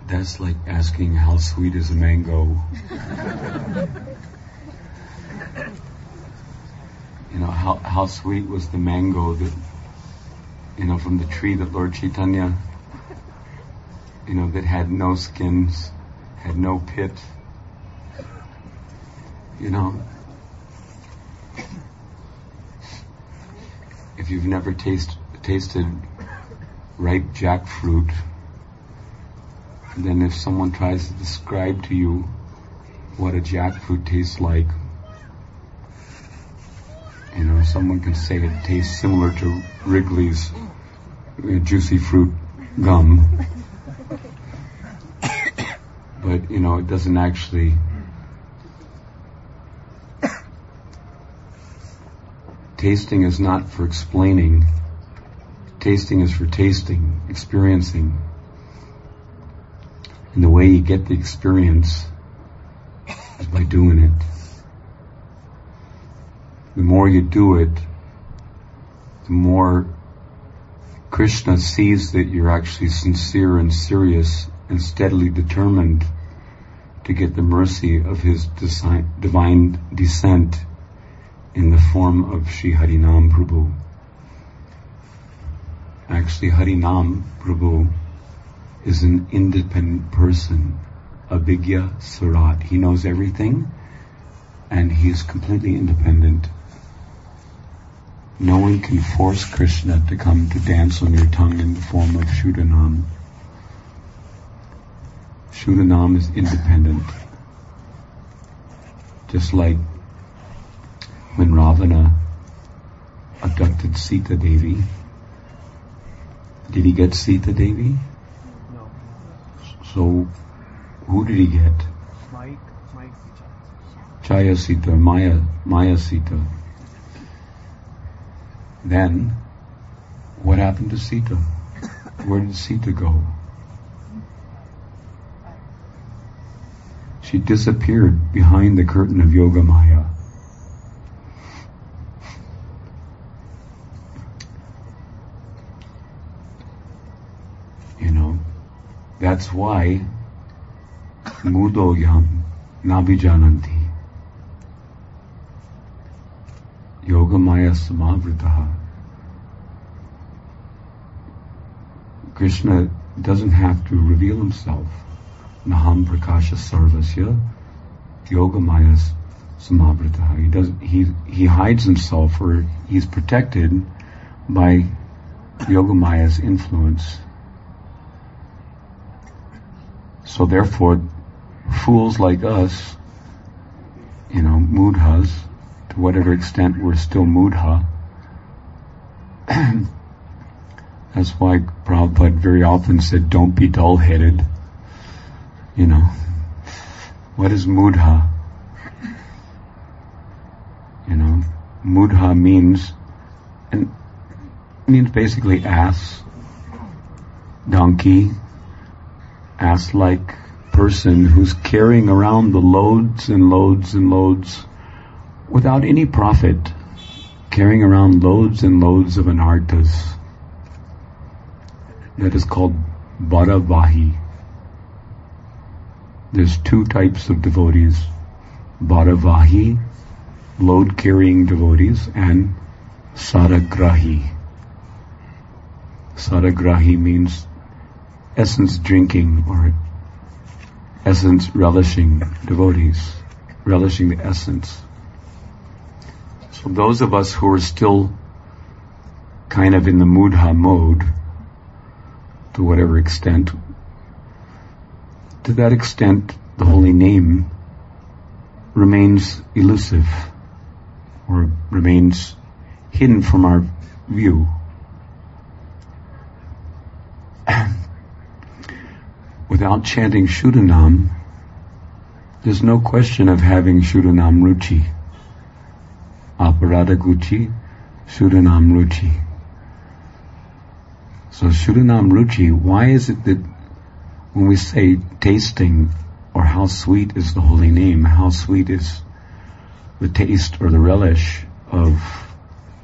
That's like asking how sweet is a mango. How sweet was the mango that, from the tree that Lord Chaitanya, that had no skins, had no pit. If you've never tasted ripe jackfruit, then if someone tries to describe to you what a jackfruit tastes like, someone can say it tastes similar to Wrigley's juicy fruit gum. But, it doesn't actually... Tasting is not for explaining. Tasting is for tasting, experiencing. And the way you get the experience is by doing it. The more you do it, the more Krishna sees that you're actually sincere and serious and steadily determined to get the mercy of his divine descent in the form of Sri Harinam Prabhu. Actually, Harinam Prabhu is an independent person, Abhigya Surat. He knows everything, and he is completely independent. No one can force Krishna to come to dance on your tongue in the form of Shuddhanam. Shuddhanam is independent. Just like when Ravana abducted Sita Devi. Did he get Sita Devi? No. So, who did he get? Mike Chaya Sita, Maya Sita. Then, what happened to Sita? Where did Sita go? She disappeared behind the curtain of Yoga Maya. That's why Mudoyam Nabijananti Yoga Maya Samavritaha. Krishna doesn't have to reveal himself. Naham Prakasha Sarvasya Yoga Maya Samavritaha. He hides himself, or he's protected by Yoga Maya's influence. So therefore, fools like us, mudhas, to whatever extent we're still mudha, that's why Prabhupada very often said, don't be dull-headed. What is mudha? Mudha means basically ass, donkey, ass-like person who's carrying around the loads and loads and loads without any profit, carrying around loads and loads of anarthas. That is called Bharavahi. There's two types of devotees: Bharavahi, load-carrying devotees, and Saragrahi. Saragrahi means essence drinking or essence relishing devotees, relishing the essence. So those of us who are still kind of in the mudha mode, to whatever extent, to that extent the holy name remains elusive or remains hidden from our view. Without chanting Shuddhanam, there's no question of having Shuddhanam Ruchi. Aparada Guchi, Shuddhanam Ruchi. So Shuddhanam Ruchi, why is it that when we say tasting, or how sweet is the holy name, how sweet is the taste or the relish of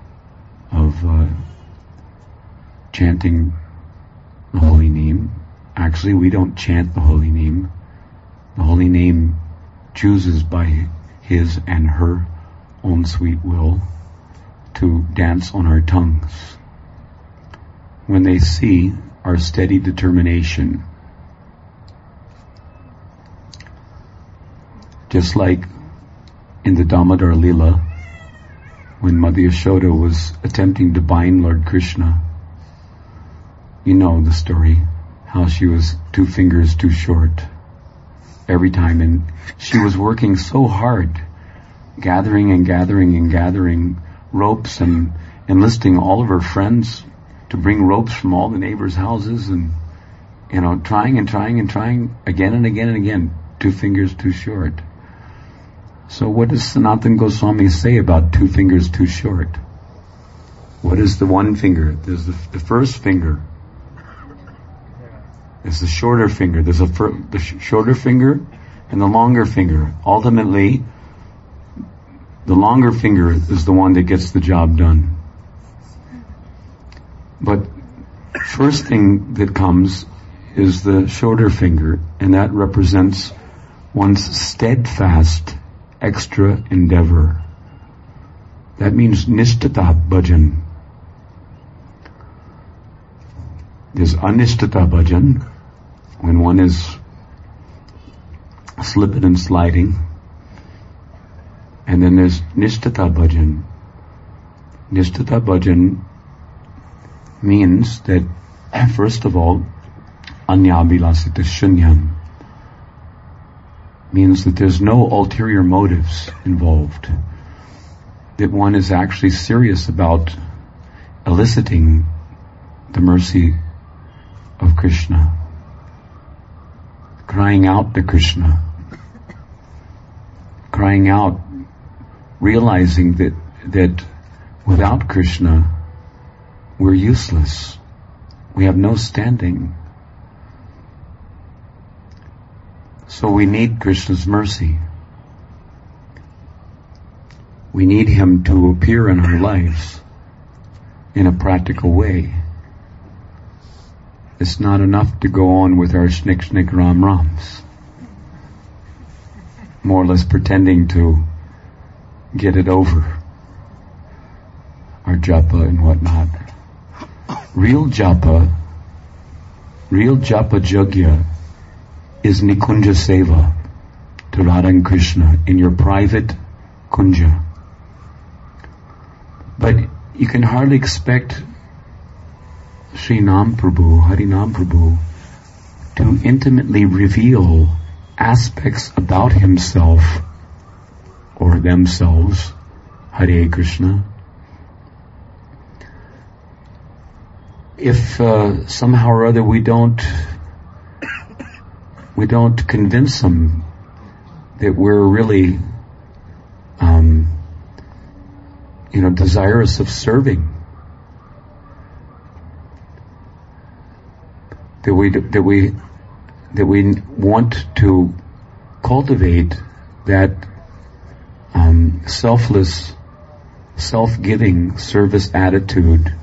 chanting the holy name, Actually, we don't chant the holy name. The holy name chooses by his and her own sweet will to dance on our tongues. When they see our steady determination, just like in the Damodar Leela, when Mother Yashoda was attempting to bind Lord Krishna, you know the story, how she was 2 fingers too short every time, and she was working so hard, gathering ropes and enlisting all of her friends to bring ropes from all the neighbors' houses, and trying again and again, 2 fingers too short. So what does Sanatana Goswami say about 2 fingers too short? What is the one finger? There's the first finger. There's the shorter finger. There's the shorter finger and the longer finger. Ultimately, the longer finger is the one that gets the job done. But first thing that comes is the shorter finger, and that represents one's steadfast extra endeavor. That means nishtata bhajan. There's anishtata bhajan, when one is slipping and sliding. And then there's nishtata bhajan. Nishtata bhajan means that, first of all, anyabhilasita shunyam, means that there's no ulterior motives involved, that one is actually serious about eliciting the mercy of Krishna, crying out to Krishna, crying out, realizing that without Krishna we're useless, we have no standing. So we need Krishna's mercy. We need him to appear in our lives in a practical way. It's not enough to go on with our shnik ram rams, more or less pretending to get it over, our japa and whatnot. Real japa jagya is Nikunja Seva to Radha and Krishna in your private kunja. But you can hardly expect Sri Nam Prabhu, Hari Nam Prabhu, to intimately reveal aspects about himself or themselves, Hare Krishna, if somehow or other we don't convince them that we're really, desirous of serving, that we want to cultivate that selfless, self-giving service attitude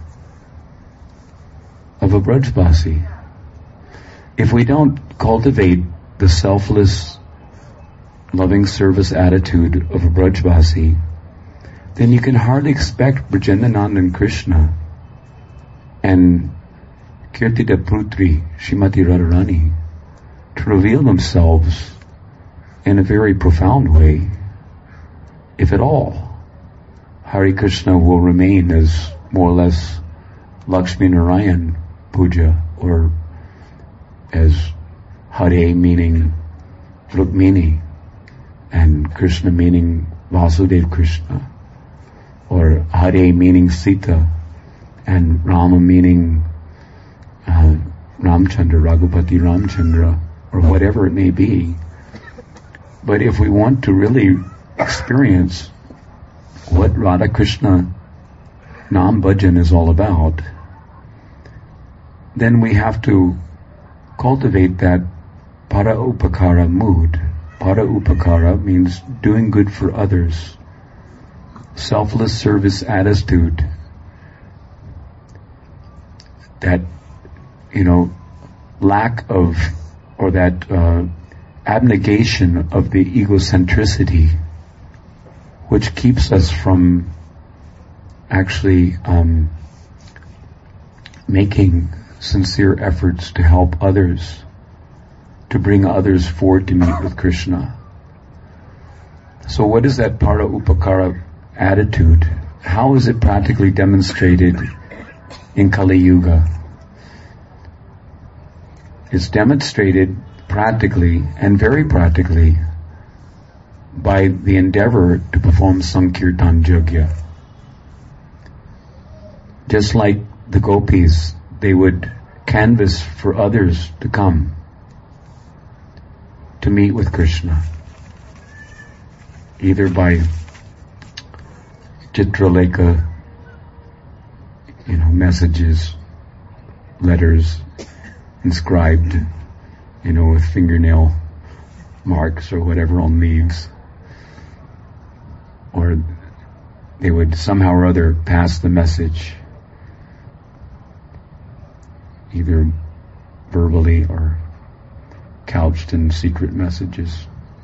of a Brajbasi. If we don't cultivate the selfless, loving service attitude of a Brajbasi, then you can hardly expect Brajendanand and Krishna and Kirtida Putri, Shrimati Radharani, to reveal themselves in a very profound way, if at all. Hare Krishna will remain as more or less Lakshmi Narayan Puja, or as Hare meaning Rukmini and Krishna meaning Vasudeva Krishna, or Hare meaning Sita and Rama meaning Ramchandra, Raghupati Ramchandra, or whatever it may be. But if we want to really experience what Radha Krishna Nam Bhajan is all about, then we have to cultivate that para upakara mood. Para upakara means doing good for others, selfless service attitude that, lack of, or that abnegation of the egocentricity, which keeps us from actually making sincere efforts to help others, to bring others forward to meet with Krishna. So what is that para upakara attitude? How is it practically demonstrated in Kali Yuga? It's demonstrated practically, and very practically, by the endeavor to perform Sankirtan Yajna. Just like the gopis, they would canvass for others to come to meet with Krishna, either by Chitralekha, messages, letters inscribed, with fingernail marks or whatever on leaves, or they would somehow or other pass the message, either verbally or couched in secret messages,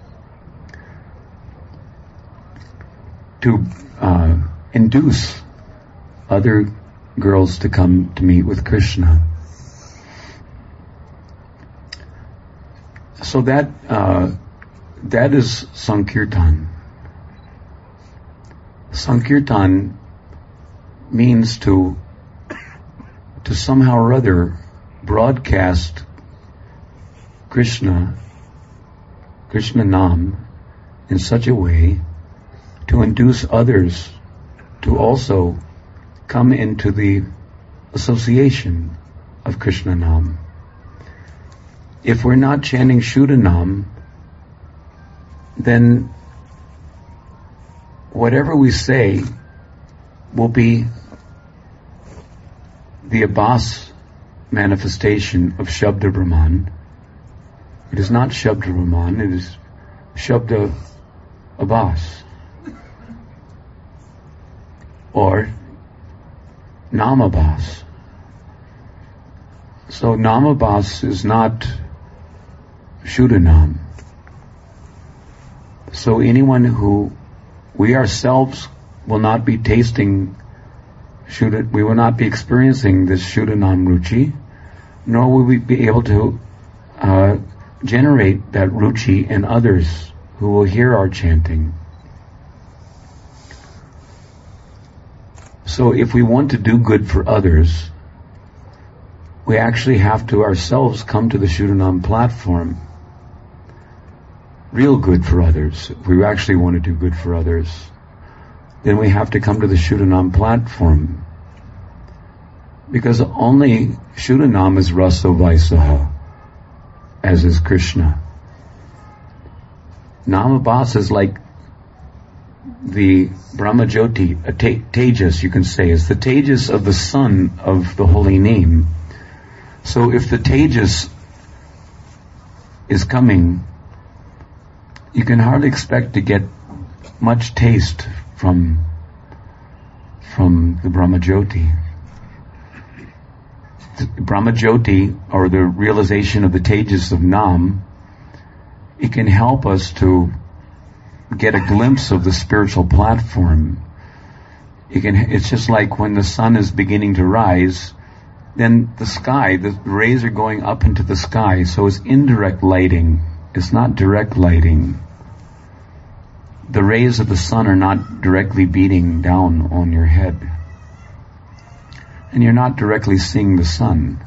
to induce other girls to come to meet with Krishna. So that is Sankirtan. Sankirtan means to somehow or other broadcast Krishna Nam in such a way to induce others to also come into the association of Krishna Nam. If we're not chanting Shuddha Nam, then whatever we say will be the Abhas manifestation of Shabda Brahman. It is not Shabda Brahman, it is Shabda Abhas, or Namabhas. So Namabhas is not Shuddha Nam. So we ourselves will not be tasting Shuddha, we will not be experiencing this Shuddha Nam Ruchi, nor will we be able to generate that Ruchi in others who will hear our chanting. So if we want to do good for others, we actually have to ourselves come to the Shuddha Nam platform. Real good for others. If we actually want to do good for others, then we have to come to the Shuddha Nam platform. Because only Shuddha Nam is Rasa Vaisaha, as is Krishna. Namabhas is like the Brahmajyoti, a Tejas, you can say, is the Tejas of the sun of the holy name. So if the Tejas is coming, you can hardly expect to get much taste from the Brahmajyoti. The Brahmajyoti, or the realization of the Tejas of Nam, it can help us to get a glimpse of the spiritual platform. It's just like when the sun is beginning to rise, then the rays are going up into the sky, so it's indirect lighting. It's not direct lighting. The rays of the sun are not directly beating down on your head. And you're not directly seeing the sun.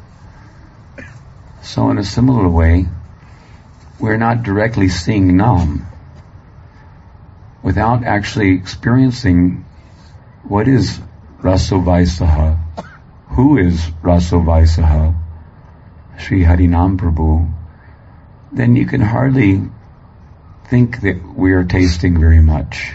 So in a similar way, we're not directly seeing Nam without actually experiencing what is Rasa Vaisaha, who is Rasa Vaisaha, Sri Harinam Prabhu, then you can hardly think that we are tasting very much.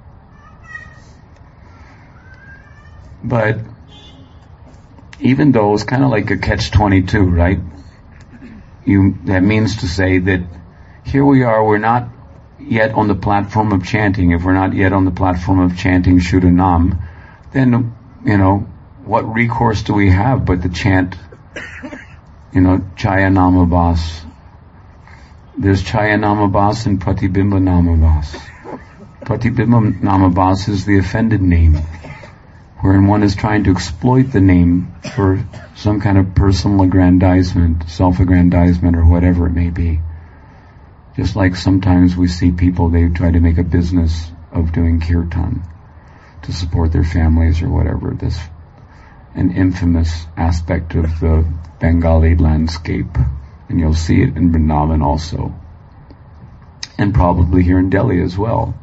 But even though it's kind of like a catch-22, right? That means to say that here we are, we're not yet on the platform of chanting. If we're not yet on the platform of chanting Shuddha Nam, then, what recourse do we have but to chant Chaya Namabhas. There's Chaya Namabhas and Pratibimba Namabhas. Pratibimba Namabhas is the offended name, wherein one is trying to exploit the name for some kind of personal aggrandizement, self-aggrandizement, or whatever it may be. Just like sometimes we see people, they try to make a business of doing kirtan to support their families or whatever. This an infamous aspect of the Bengali landscape. And you'll see it in Vrindavan also. And probably here in Delhi as well.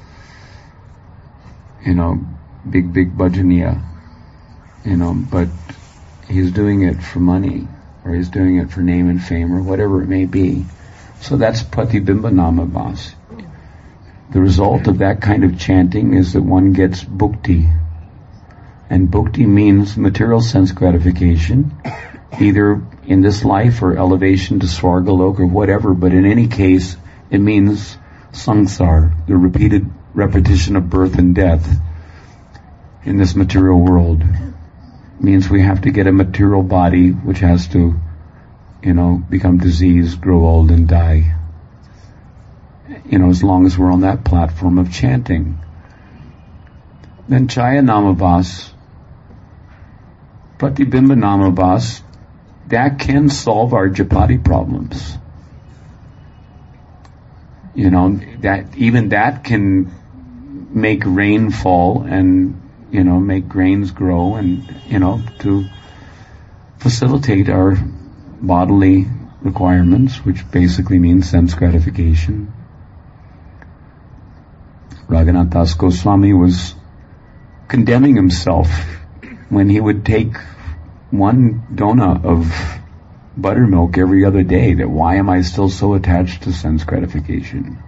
Big bhajaniya. But he's doing it for money, or he's doing it for name and fame, or whatever it may be. So that's Pratibimba Namabhas. The result of that kind of chanting is that one gets bhukti. And bhukti means material sense gratification, either in this life or elevation to Swargalok or whatever, but in any case, it means sangsar, the repeated repetition of birth and death in this material world. It means we have to get a material body which has to, become diseased, grow old, and die. As long as we're on that platform of chanting. Then Chaya Namabhas, Pratibimba Namabhas, that can solve our japati problems. That can make rain fall and, make grains grow and, to facilitate our bodily requirements, which basically means sense gratification. Raghunath Das Goswami was condemning himself when he would take one dona of buttermilk every other day, that why am I still so attached to sense gratification?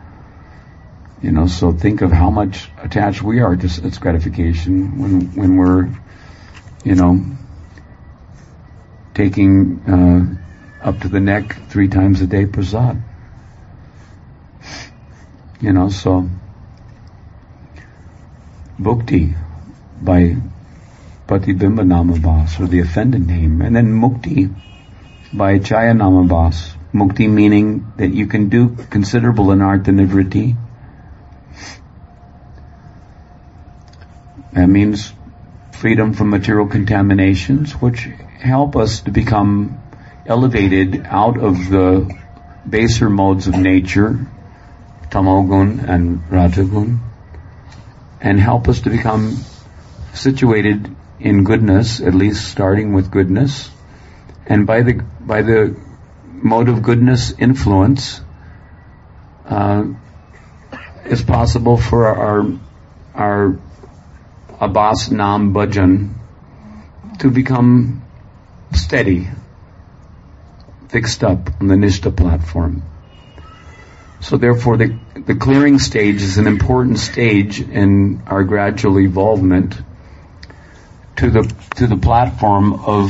So think of how much attached we are to sense gratification when we're, taking up to the neck 3 times a day prasad. So bhukti by Pratibimba Namabhas, or the offended name, and then mukti by Chaya Namabhas. Mukti meaning that you can do considerable anartha nivritti. That means freedom from material contaminations, which help us to become elevated out of the baser modes of nature, tamogun and rajagun, and help us to become situated in goodness, at least starting with goodness, and by the mode of goodness influence, it's possible for our Abbas Nam Bhajan to become steady, fixed up on the Nishta platform. So therefore the clearing stage is an important stage in our gradual evolvement to the platform of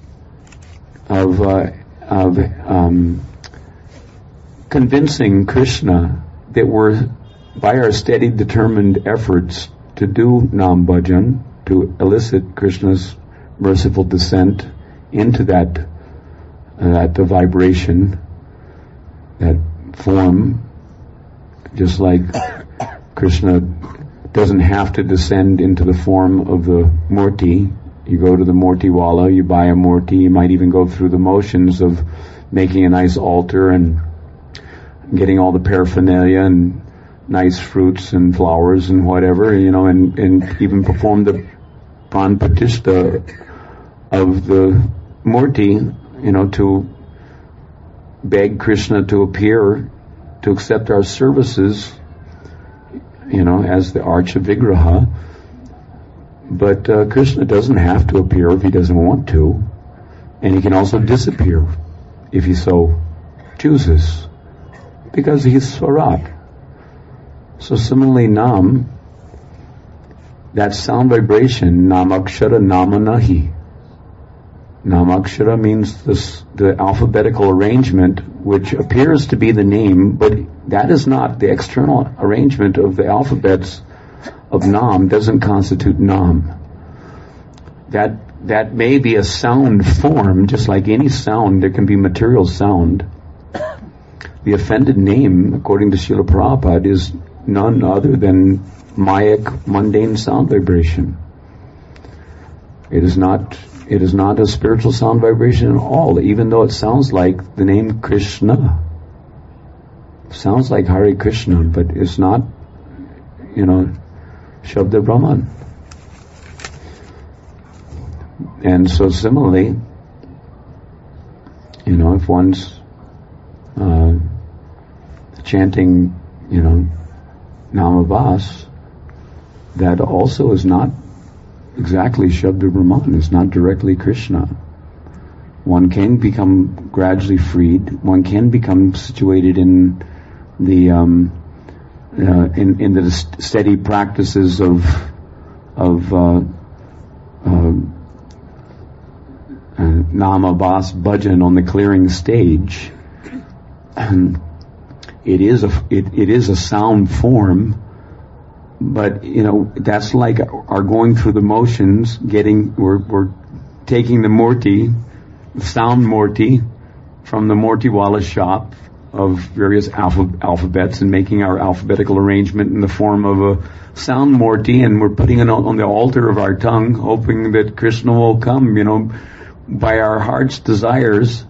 convincing Krishna that we're, by our steady determined efforts to do Nam Bhajan, to elicit Krishna's merciful descent into that vibration, that form, just like Krishna doesn't have to descend into the form of the Murti. You go to the Murti Wala, you buy a Murti, you might even go through the motions of making a nice altar and getting all the paraphernalia and nice fruits and flowers and whatever, and even perform the pran pratishtha of the Murti, to beg Krishna to appear, to accept our services, as the Archa Vigraha. But Krishna doesn't have to appear if he doesn't want to. And he can also disappear if he so chooses, because he's Swarat. So similarly, Nam, that sound vibration, Namakshara Namanahi. Namakshara means the alphabetical arrangement which appears to be the name, but that is not the external arrangement of the alphabets of Nam, doesn't constitute Nam. That that may be a sound form, just like any sound, there can be material sound. The offended name, according to Srila Prabhupada, is none other than Mayic, mundane sound vibration. It is not a spiritual sound vibration at all, even though it sounds like the name Krishna. It sounds like Hare Krishna, but it's not, Shabda Brahman. And so similarly, if one's chanting, Namabhas, that also is not exactly Shabda Brahman. It's not directly Krishna. One can become gradually freed. One can become situated in the in the steady practices of Namabhas bhajan on the clearing stage. It is a sound form, but that's like our going through the motions. We're taking the murti, sound murti, from the Murtiwala shop of various alphabets and making our alphabetical arrangement in the form of a sound murti, and we're putting it on the altar of our tongue, hoping that Krishna will come, by our heart's desires,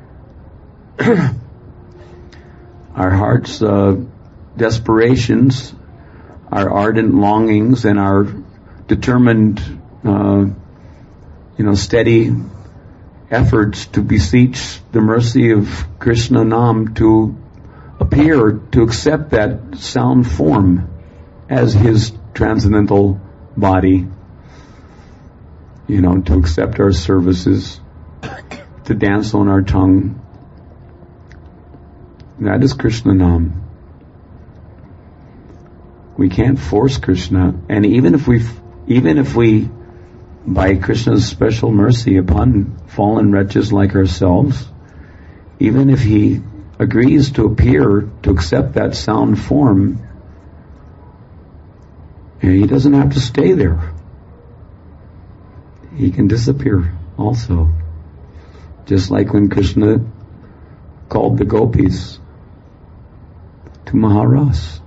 our heart's desperations, our ardent longings, and our determined, steady efforts to beseech the mercy of Krishna Nam to appear, to accept that sound form as his transcendental body, to accept our services, to dance on our tongue. That is Krishna Nam. We can't force Krishna, and even if we, by Krishna's special mercy upon fallen wretches like ourselves, even if he agrees to appear, to accept that sound form, he doesn't have to stay there. He can disappear also. Just like when Krishna called the gopis to Maharas.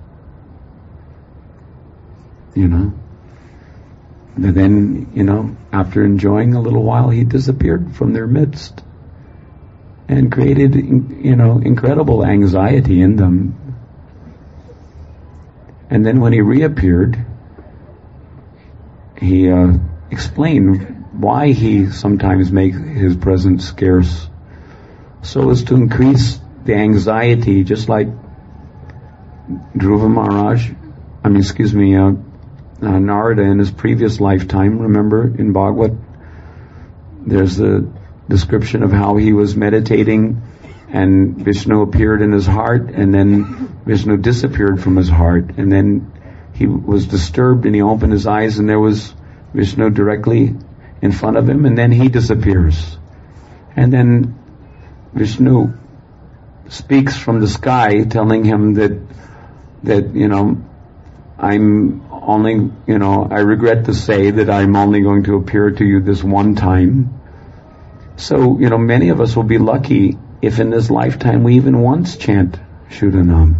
And then, after enjoying a little while, he disappeared from their midst and created, incredible anxiety in them. And then when he reappeared, he explained why he sometimes makes his presence scarce, so as to increase the anxiety, just like Dhruva Maharaj, Narada in his previous lifetime. Remember in Bhagavad, there's the description of how he was meditating and Vishnu appeared in his heart, and then Vishnu disappeared from his heart, and then he was disturbed and he opened his eyes and there was Vishnu directly in front of him, and then he disappears. And then Vishnu speaks from the sky telling him that I'm only, I regret to say that I'm only going to appear to you this one time. So, many of us will be lucky if in this lifetime we even once chant Shuddhanam.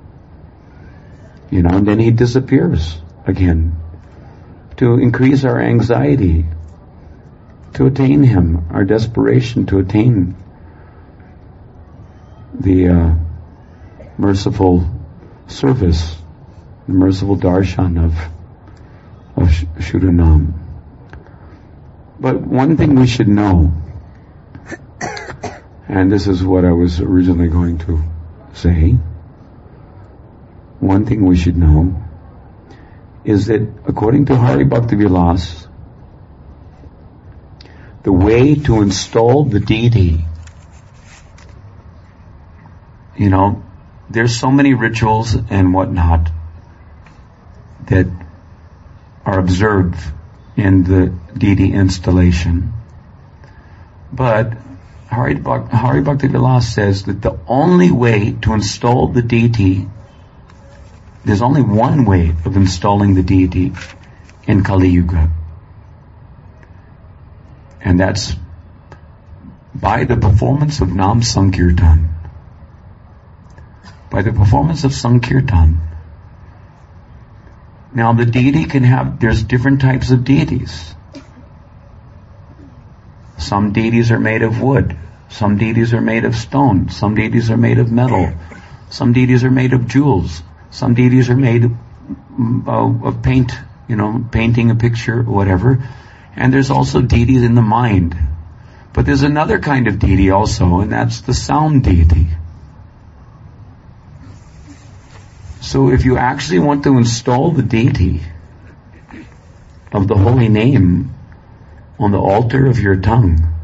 And then he disappears again to increase our anxiety, to attain him, our desperation to attain the merciful service, the merciful darshan of Shuddhanam. But one thing we should know, and this is what I was originally going to say, one thing we should know is that according to Hari Bhakti Vilas, the way to install the deity, there's so many rituals and whatnot that are observed in the deity installation. But Hari Bhakti Vilas says that the only way to install the deity, there's only one way of installing the deity in Kali Yuga. And that's by the performance of Nam Sankirtan. By the performance of Sankirtan. Now the deity there's different types of deities. Some deities are made of wood. Some deities are made of stone. Some deities are made of metal. Some deities are made of jewels. Some deities are made of paint, painting a picture, whatever. And there's also deities in the mind. But there's another kind of deity also, and that's the sound deity. So if you actually want to install the deity of the holy name on the altar of your tongue,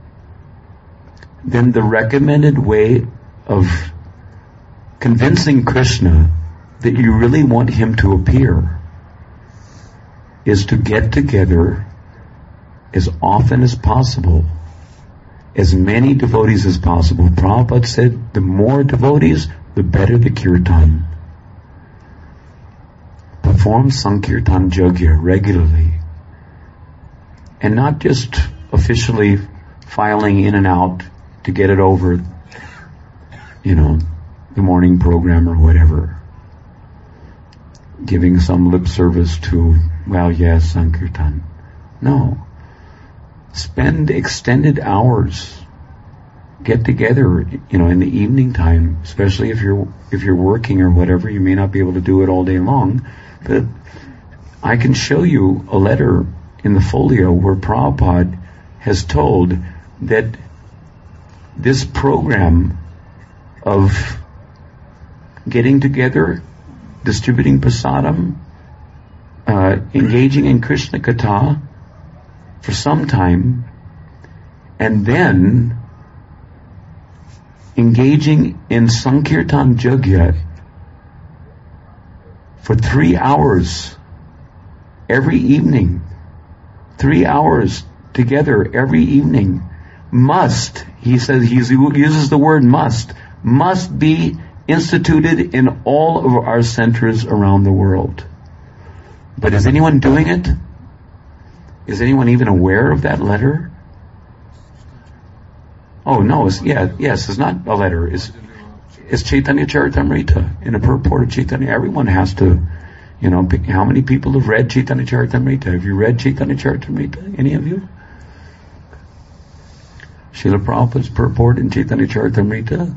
then the recommended way of convincing Krishna that you really want him to appear is to get together as often as possible, as many devotees as possible. Prabhupada said, the more devotees, the better the kirtan. Perform Sankirtan Yajna regularly. And not just officially filing in and out to get it over, the morning program or whatever. Giving some lip service to, yes, Sankirtan. No. Spend extended hours. Get together, in the evening time, especially if you're working or whatever. You may not be able to do it all day long, but I can show you a letter in the folio where Prabhupada has told that this program of getting together, distributing prasadam, engaging in Krishna Katha for some time, and then engaging in Sankirtan Yajna for 3 hours every evening. 3 hours together every evening must, he says, he uses the word must be instituted in all of our centers around the world. But is anyone doing it? Is anyone even aware of that letter? Oh no, it's not a letter. It's Chaitanya Charitamrita, in a purport of Chaitanya. Everyone has to, how many people have read Chaitanya Charitamrita? Have you read Chaitanya Charitamrita? Any of you? Srila Prabhupada's purport in Chaitanya Charitamrita?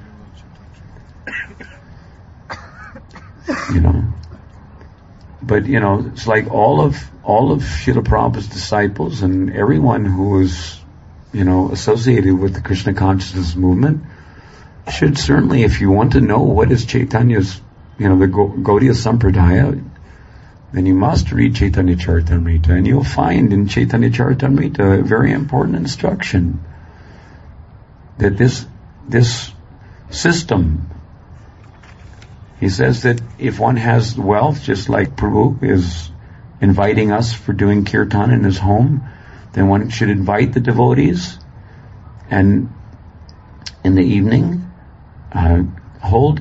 But it's like all of Srila Prabhupada's disciples and everyone who is, associated with the Krishna consciousness movement should certainly, if you want to know what is Chaitanya's, the Gaudiya Sampradaya, then you must read Chaitanya Charitamrita, and you'll find in Chaitanya Charitamrita a very important instruction that this system, he says that if one has wealth, just like Prabhu is inviting us for doing kirtan in his home, then one should invite the devotees, and in the evening hold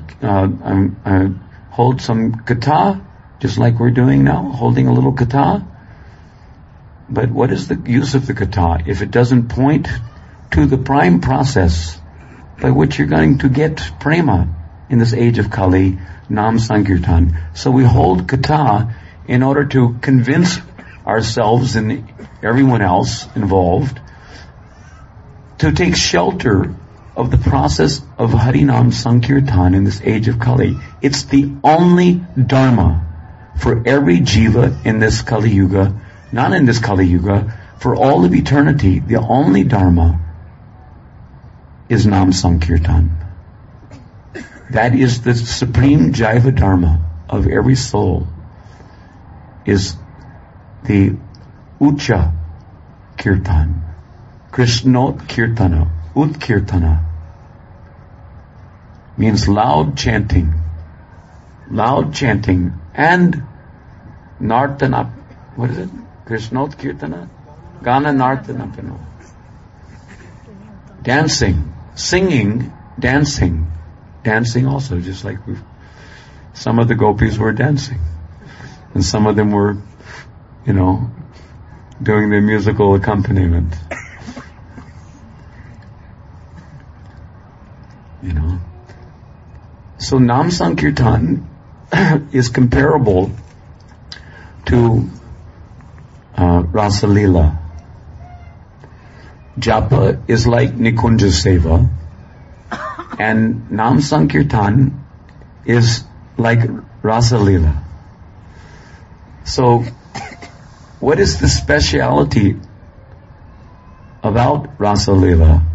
some katha, just like we're doing now, holding a little katha. But what is the use of the katha if it doesn't point to the prime process by which you're going to get prema in this age of Kali, Nam Sankirtan? So we hold katha in order to convince ourselves and everyone else involved to take shelter of the process of Harinam Sankirtan in this age of Kali. It's the only dharma for every jiva in this Kali Yuga, not in this Kali Yuga, for all of eternity. The only dharma is Nam Sankirtan. That is the supreme Jaiva dharma of every soul, is the Ucha Kirtan, Krishnot Kirtana, Utkirtana, means loud chanting, and Nartana, what is it? Krishnot Kirtana? Gana Nartanapano. Dancing, singing, dancing also, just like some of the gopis were dancing. And some of them were, doing the musical accompaniment. You know. So Nam Sankirtan is comparable to Rasa Leela. Japa is like Nikunja Seva, and Nam Sankirtan is like Rasa Leela. So, what is the speciality about Rasa Leela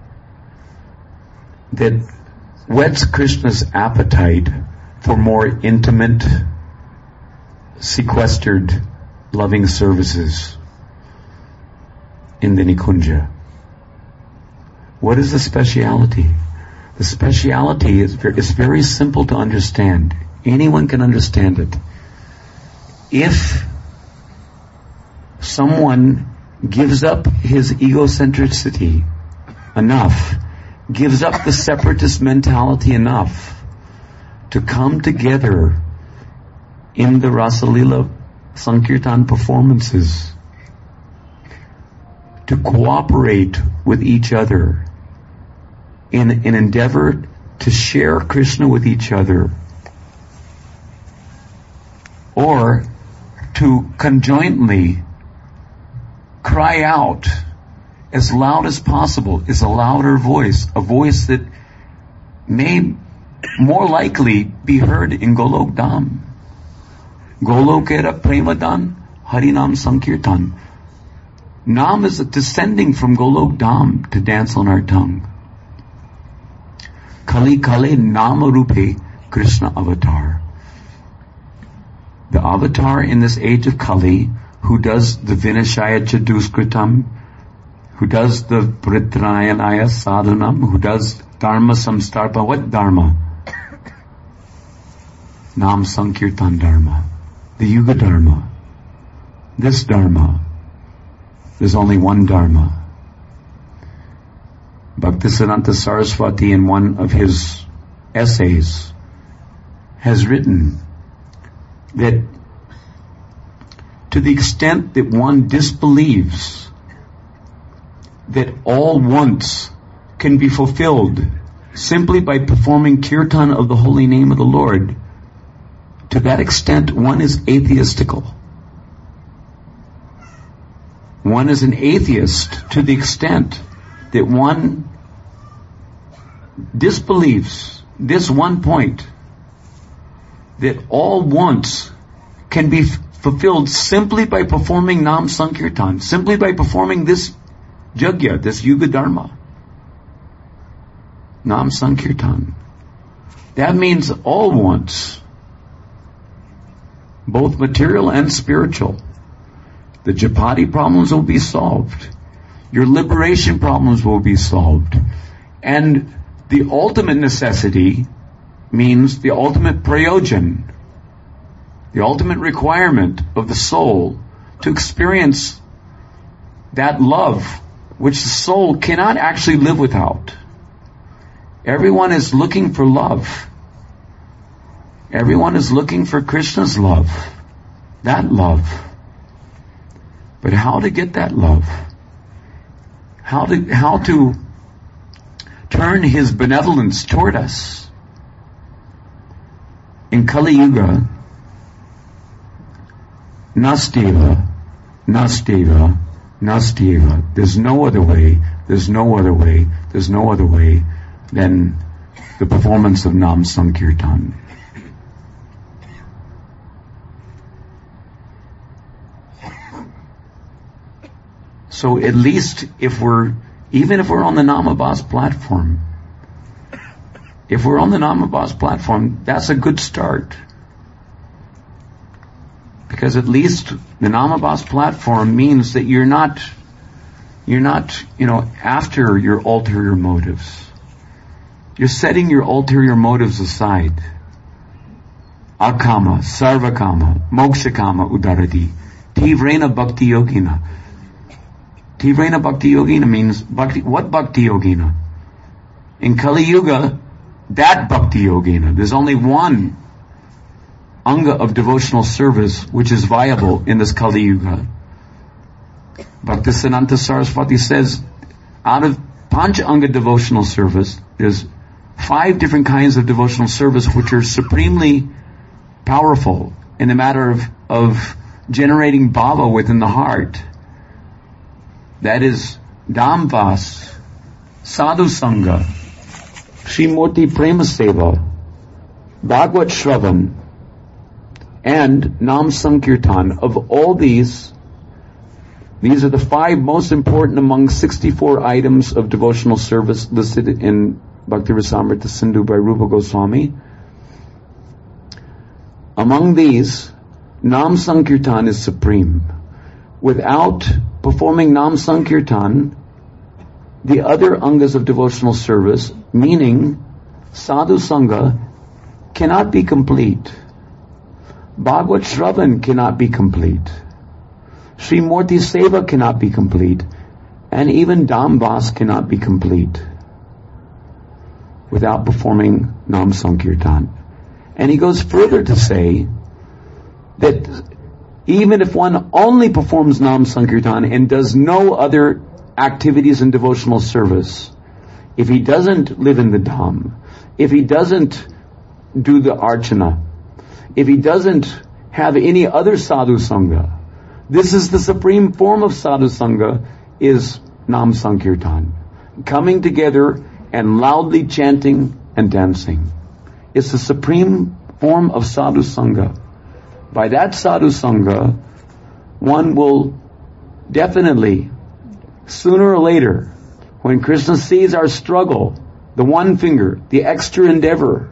that whets Krishna's appetite for more intimate, sequestered, loving services in the Nikunja? What is the speciality? The speciality is very simple to understand. Anyone can understand it. If someone gives up his egocentricity enough, gives up the separatist mentality enough to come together in the Rasa Leela Sankirtan performances, to cooperate with each other in an endeavor to share Krishna with each other, or to conjointly cry out as loud as possible, is a louder voice, a voice that may more likely be heard in Golok Dham. Golokera Premadan Harinam Sankirtan. Nam is descending from Golok Dham to dance on our tongue. Kali Kale Nama Rupe Krishna Avatar. The avatar in this age of Kali, who does the Vinashaya Chaduskritam, who does the Pritranaya Sadhanam, who does Dharma Samstarpa. What Dharma? Nam Sankirtan Dharma. The Yuga Dharma. This Dharma. There's only one Dharma. Bhaktisiddhanta Saraswati, in one of his essays, has written that to the extent that one disbelieves that all wants can be fulfilled simply by performing kirtan of the holy name of the Lord, to that extent one is atheistical. One is an atheist to the extent that one disbelieves this one point, that all wants can be fulfilled simply by performing Nam Sankirtan, simply by performing this Jagya, this Yuga Dharma. Nam Sankirtan. That means all wants, both material and spiritual. The Japati problems will be solved. Your liberation problems will be solved. And the ultimate necessity means the ultimate prayojan, the ultimate requirement of the soul to experience that love which the soul cannot actually live without. Everyone is looking for love. Everyone is looking for Krishna's love. That love. But how to get that love? How to turn His benevolence toward us? In Kali Yuga, Nasteva, Nasteva, Nasteva. There's no other way, there's no other way, there's no other way than the performance of Nam Sankirtan. So at least even if we're on the Namabas platform, that's a good start. Because at least the Namabas platform means that you're not, after your ulterior motives. You're setting your ulterior motives aside. Akama, Sarvakama, Mokshakama Udarati, Tivrena Bhakti Yogina. Tivrena Bhakti Yogina means bhakti. What Bhakti Yogina? In Kali Yuga, that Bhakti Yogina. There's only one Anga of devotional service which is viable in this Kali Yuga. Bhaktisiddhanta Saraswati says, out of Pancha Anga devotional service, there's 5 different kinds of devotional service which are supremely powerful in the matter of generating bhava within the heart. That is Dhamvas, Sadhu Sangha, Srimurti Prema Seva, Bhagavad Shravan, and Nam Sankirtan. Of all these are the 5 most important among 64 items of devotional service listed in Bhakti-rasamrita Sindhu by Rupa Goswami. Among these, Nam Sankirtan is supreme. Without performing Nam Sankirtan, the other angas of devotional service, meaning Sadhu Sangha, cannot be complete. Bhagavad Shravan cannot be complete. Srimurti Seva cannot be complete. And even Dhamvas cannot be complete without performing Nam Sankirtan. And he goes further to say that even if one only performs Nam Sankirtan and does no other activities in devotional service, if he doesn't live in the Dham, if he doesn't do the Archana, if he doesn't have any other Sadhu Sangha, this is the supreme form of Sadhu Sangha, is Nam Sankirtan. Coming together and loudly chanting and dancing. It's the supreme form of Sadhu Sangha. By that Sadhu Sangha, one will definitely, sooner or later, when Krishna sees our struggle, the one finger, the extra endeavor,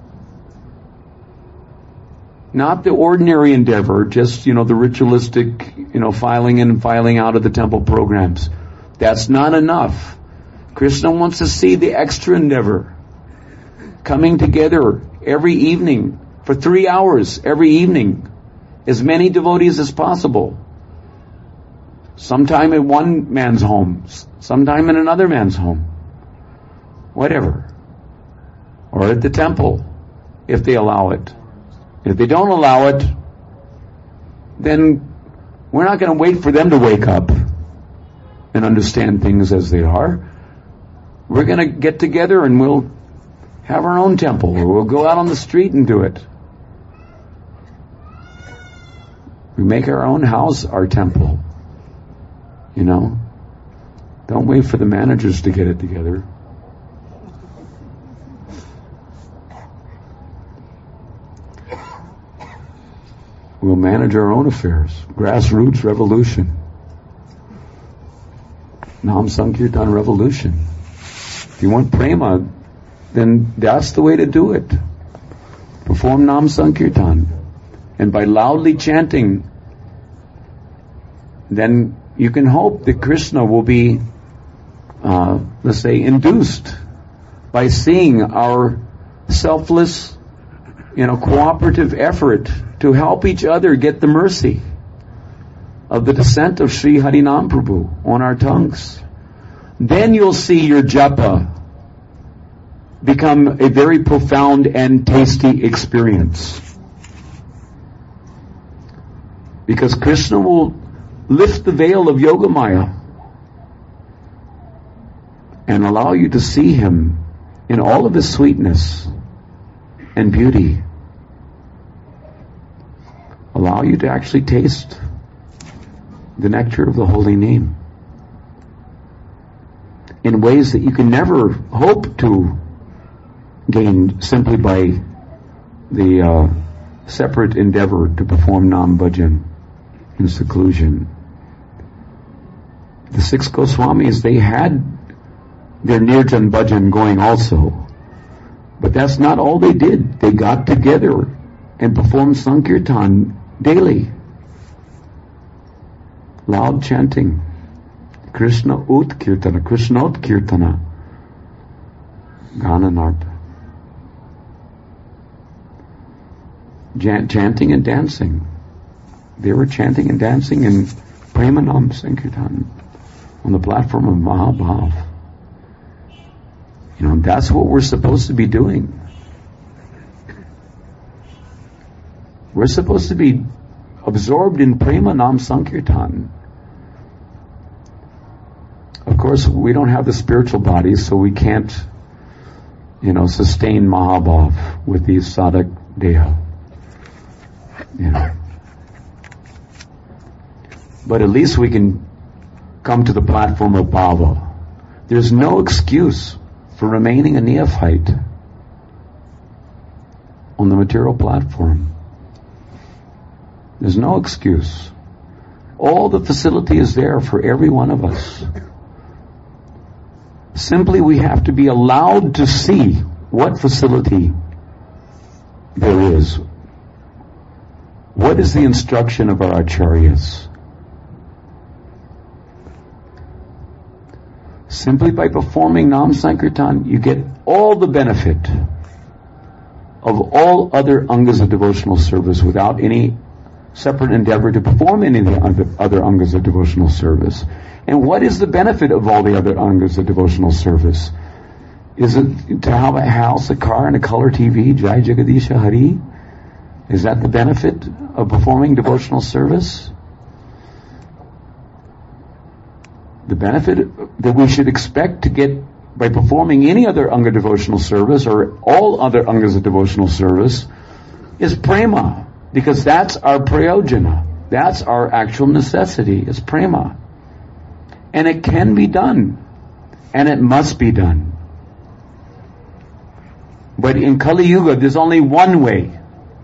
not the ordinary endeavor, just, the ritualistic, filing in and filing out of the temple programs. That's not enough. Krishna wants to see the extra endeavor. Coming together every evening for 3 hours every evening. As many devotees as possible. Sometime in one man's home. Sometime in another man's home. Whatever. Or at the temple, if they allow it. If they don't allow it, then we're not going to wait for them to wake up and understand things as they are. We're going to get together and we'll have our own temple, or we'll go out on the street and do it. We make our own house our temple. Don't wait for the managers to get it together. We'll manage our own affairs. Grassroots revolution. Nam Sankirtan revolution. If you want prema, then that's the way to do it. Perform Nam Sankirtan. And by loudly chanting, then you can hope that Krishna will be, let's say, induced by seeing our selfless, cooperative effort to help each other get the mercy of the descent of Sri Harinam Prabhu on our tongues. Then you'll see your japa become a very profound and tasty experience. Because Krishna will lift the veil of Yogamaya and allow you to see Him in all of His sweetness and beauty. Allow you to actually taste the nectar of the holy name in ways that you can never hope to gain simply by the separate endeavor to perform Nam Bhajan in seclusion. The 6 Goswamis, they had their Nirjan Bhajan going also. But that's not all they did. They got together and performed Sankirtan daily. Loud chanting. Krishna Utkirtana, Krishna Utkirtana. Gananartha. Chanting and dancing. They were chanting and dancing in Premanam Sankirtan on the platform of Mahabhav. That's what we're supposed to be doing. We're supposed to be absorbed in Prema Nam Sankirtan. Of course, we don't have the spiritual bodies, so we can't, sustain Mahabhav with these sadhak deha. But at least we can come to the platform of bhava. There's no excuse for remaining a neophyte on the material platform. There's no excuse. All the facility is there for every one of us. Simply we have to be allowed to see what facility there is. What is the instruction of our acharyas? Simply by performing Nam Sankirtan, you get all the benefit of all other angas of devotional service without any separate endeavor to perform any of the other angas of devotional service. And what is the benefit of all the other angas of devotional service? Is it to have a house, a car, and a color TV? Jai Jagadisha Hari? Is that the benefit of performing devotional service? The benefit that we should expect to get by performing any other anga devotional service or all other angas of devotional service is prema, because that's our prayojana. That's our actual necessity, is prema. And it can be done. And it must be done. But in Kali Yuga, there's only one way.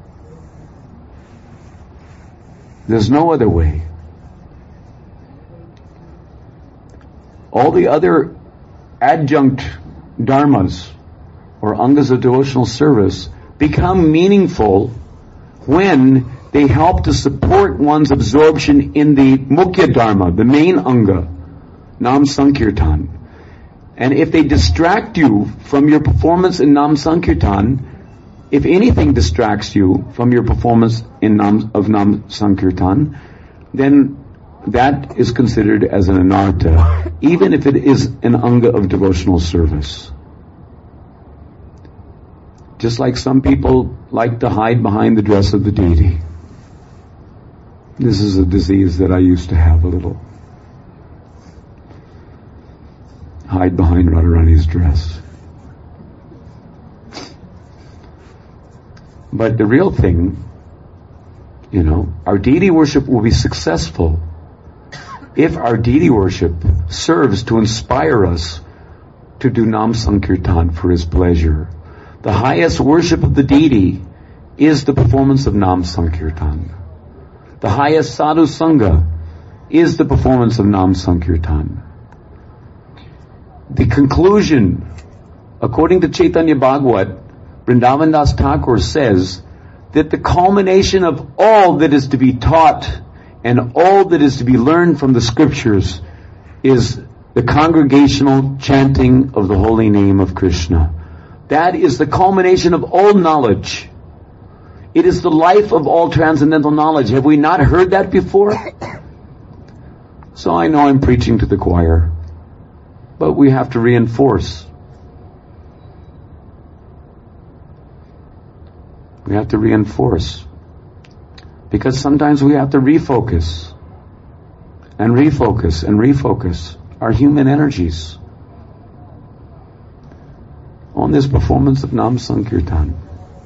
There's no other way. All the other adjunct dharmas or angas of devotional service become meaningful when they help to support one's absorption in the mukhya dharma, the main anga, Nam Sankirtan. And if they distract you from your performance in Nam Sankirtan, if anything distracts you from your performance in Nam Sankirtan, then that is considered as an anartha, even if it is an anga of devotional service. Just like some people like to hide behind the dress of the deity. This is a disease that I used to have a little. Hide behind Radharani's dress. But the real thing, our deity worship will be successful if our deity worship serves to inspire us to do Nam Sankirtan for His pleasure. The highest worship of the deity is the performance of Nam Sankirtan. The highest sadhu sangha is the performance of Nam Sankirtan. The conclusion, according to Chaitanya Bhagavat, Vrindavan Das Thakur says that the culmination of all that is to be taught and all that is to be learned from the scriptures is the congregational chanting of the holy name of Krishna. That is the culmination of all knowledge. It is the life of all transcendental knowledge. Have we not heard that before? So I know I'm preaching to the choir, but we have to reinforce. We have to reinforce. Because sometimes we have to refocus and refocus and refocus our human energies on this performance of Nam Sankirtan.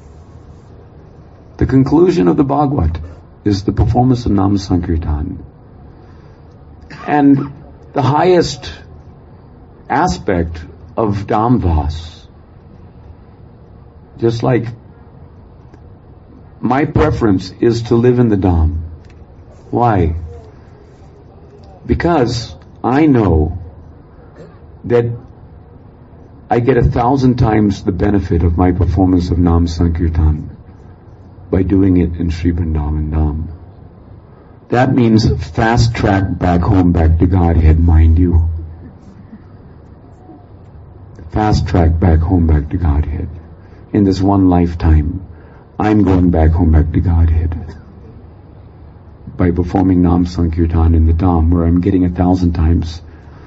The conclusion of the Bhagavad is the performance of Nam Sankirtan. And the highest aspect of Dhamvas, just like my preference is to live in the Dham. Why? Because I know that I get 1,000 times the benefit of my performance of Nam Sankirtan by doing it in Sri Vrindavan Dham. That means fast track back home, back to Godhead, mind you. Fast track back home, back to Godhead. In this one lifetime, I'm going back home, back to Godhead by performing Nam Sankirtan in the Dham, where I'm getting 1,000 times.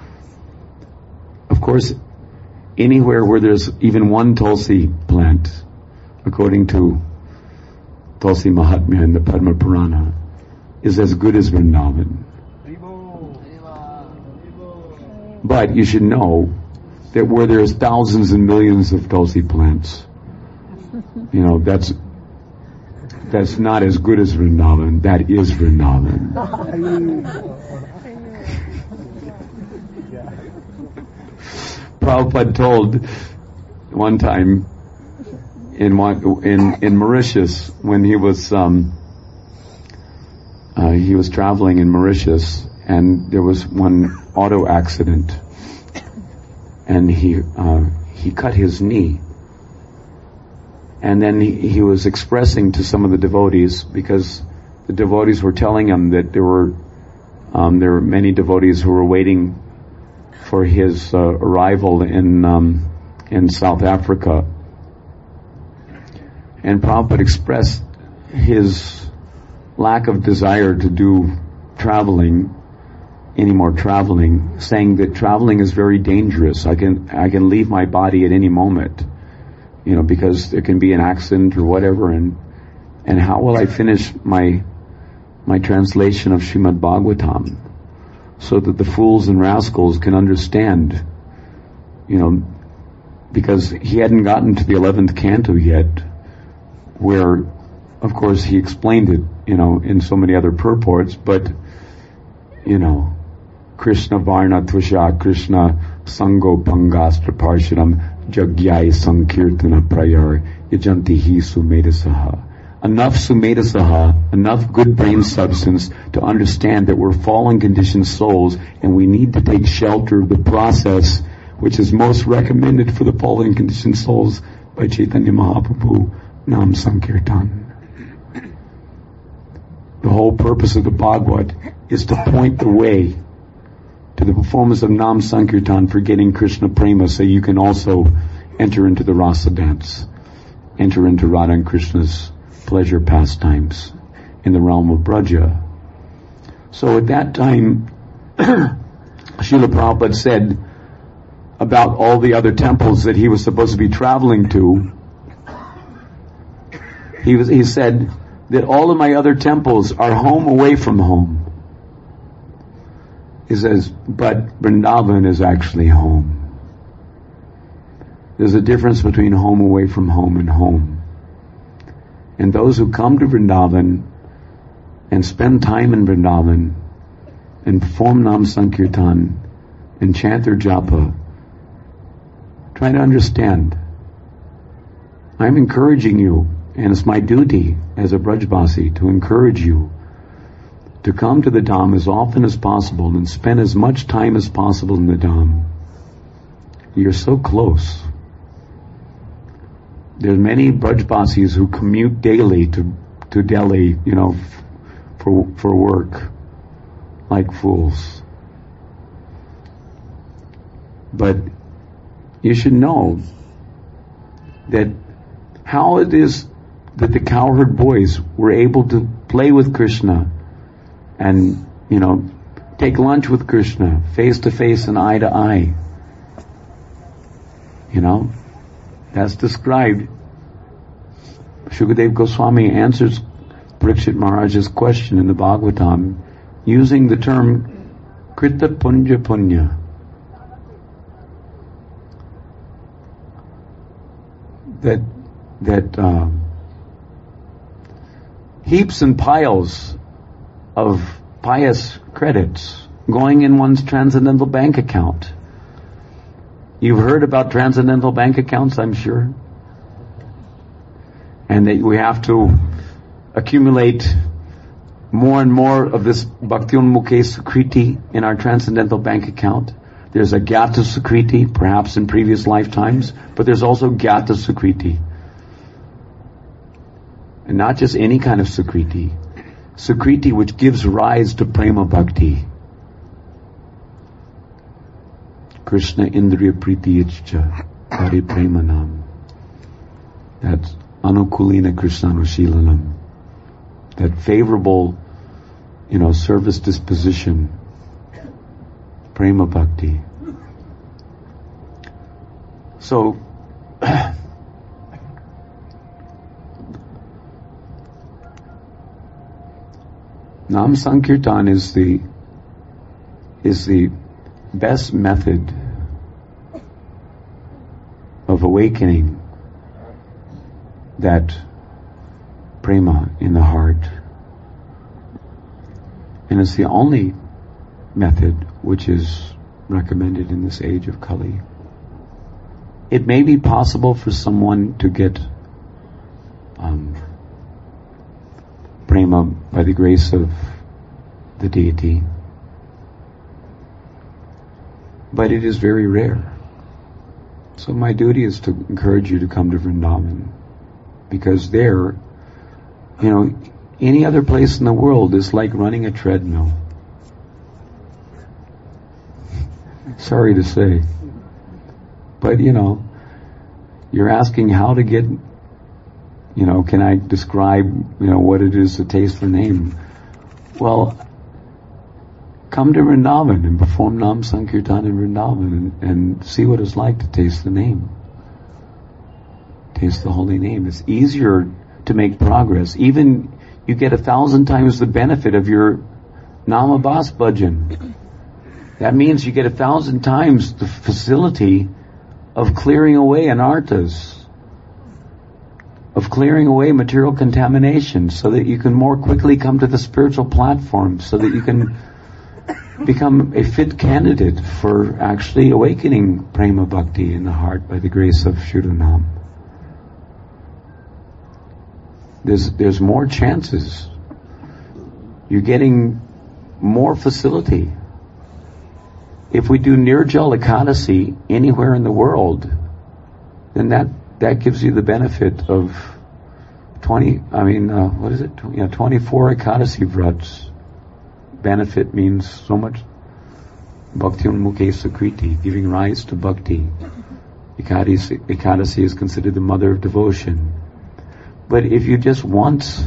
Of course, anywhere where there's even one Tulsi plant, according to Tulsi Mahatmya in the Padma Purana, is as good as Vrindavan. But you should know that where there's thousands and millions of tulsi plants, that's not as good as Vrindavan. That is Vrindavan. Prabhupada told one time in Mauritius, when he was traveling in Mauritius, and there was one auto accident, and he cut his knee. And then he was expressing to some of the devotees, because the devotees were telling him that there were many devotees who were waiting for his arrival in South Africa. And Prabhupada expressed his lack of desire to do any more traveling, saying that traveling is very dangerous. I can leave my body at any moment, because there can be an accident or whatever, and how will I finish my translation of Srimad Bhagavatam so that the fools and rascals can understand, because he hadn't gotten to the 11th canto yet, where, of course, he explained it, in so many other purports, but, Krishna Varna Tvasha Krishna Sango Pangastra Parshadam Jagyai Sankirtana Prayar Yajanti Hi Sumedhasaha. Enough Sumedhasaha, enough good brain substance to understand that we're fallen conditioned souls, and we need to take shelter of the process which is most recommended for the fallen conditioned souls by Chaitanya Mahaprabhu, Nam Sankirtan. The whole purpose of the Bhagavad is to point the way to the performance of Nam Sankirtan for getting Krishna Prema, so you can also enter into the Rasa dance, enter into Radha and Krishna's pleasure pastimes in the realm of Braja. So at that time, Srila Prabhupada said about all the other temples that he was supposed to be traveling to, he said that all of my other temples are home away from home. He says, but Vrindavan is actually home. There's a difference between home away from home and home. And those who come to Vrindavan and spend time in Vrindavan and perform Nam Sankirtan and chant their japa, try to understand. I'm encouraging you, and it's my duty as a Brajbasi to encourage you to come to the Dham as often as possible and spend as much time as possible in the Dham. You're so close. There's many Brajbasis who commute daily to Delhi, for work, like fools. But you should know that how it is that the cowherd boys were able to play with Krishna and, take lunch with Krishna, face to face and eye to eye. That's described. Shukadev Goswami answers Parikshit Maharaj's question in the Bhagavatam using the term Krita Punja Punya. That heaps and piles of pious credits going in one's transcendental bank account. You've heard about transcendental bank accounts, I'm sure. And that we have to accumulate more and more of this Bhakti-Unmukhe Sukriti in our transcendental bank account. There's a Gyata Sukriti, perhaps in previous lifetimes, but there's also Gyata Sukriti. And not just any kind of Sukriti. Sukriti which gives rise to Prema Bhakti. Krishna Indriya Priti Ichcha Hari Premanam. That's Anukulina Krishnanushīlanam. That favorable, service disposition. Prema Bhakti. So, Nam Sankirtan is the best method of awakening that prema in the heart. And it's the only method which is recommended in this age of Kali. It may be possible for someone to get prema by the grace of the deity, but it is very rare. So my duty is to encourage you to come to Vrindavan, because there, any other place in the world is like running a treadmill. Sorry to say. But, you're asking how to get, can I describe, what it is to taste the name? Well, come to Vrindavan and perform Nam Sankirtan in Vrindavan and see what it's like to taste the name. Taste the holy name. It's easier to make progress. Even you get 1,000 times the benefit of your Namabhas bhajan. That means you get 1,000 times the facility of clearing away anarthas, of clearing away material contamination, so that you can more quickly come to the spiritual platform, so that you can become a fit candidate for actually awakening prema bhakti in the heart by the grace of Shridharam. There's more chances. You're getting more facility. If we do Nirjal Ekadasi anywhere in the world, then that gives you the benefit of 24 Ekadasi Vrats. Benefit means so much. Bhakti Unmukhe Sukriti, giving rise to bhakti. Ekadasi is considered the mother of devotion. But if you just once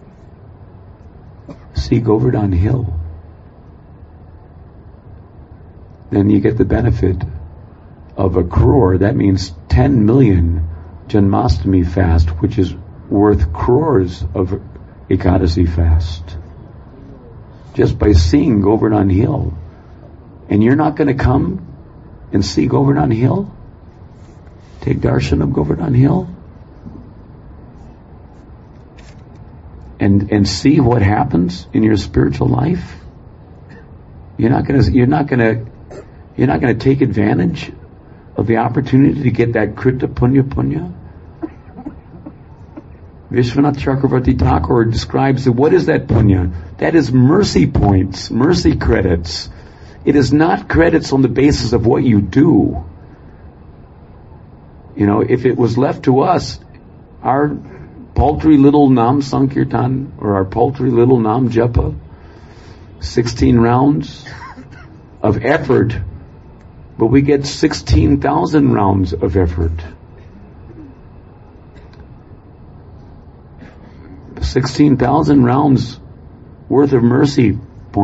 see Govardhan Hill, then you get the benefit of 1 crore. That means 10 million Janmashtami fast, which is worth crores of Ekadasi fast. Just by seeing Govardhan Hill. And you're not going to come and see Govardhan Hill? Take darshan of Govardhan Hill? And see what happens in your spiritual life? You're not going to take advantage of the opportunity to get that Krita Punya. Vishwanath Chakravarti Thakur describes that what is that punya? That is mercy points, mercy credits. It is not credits on the basis of what you do. If it was left to us, our paltry little Nam Sankirtan or our paltry little Nam Japa, 16 rounds of effort, but we get 16,000 rounds of effort. 16,000 rounds worth of mercy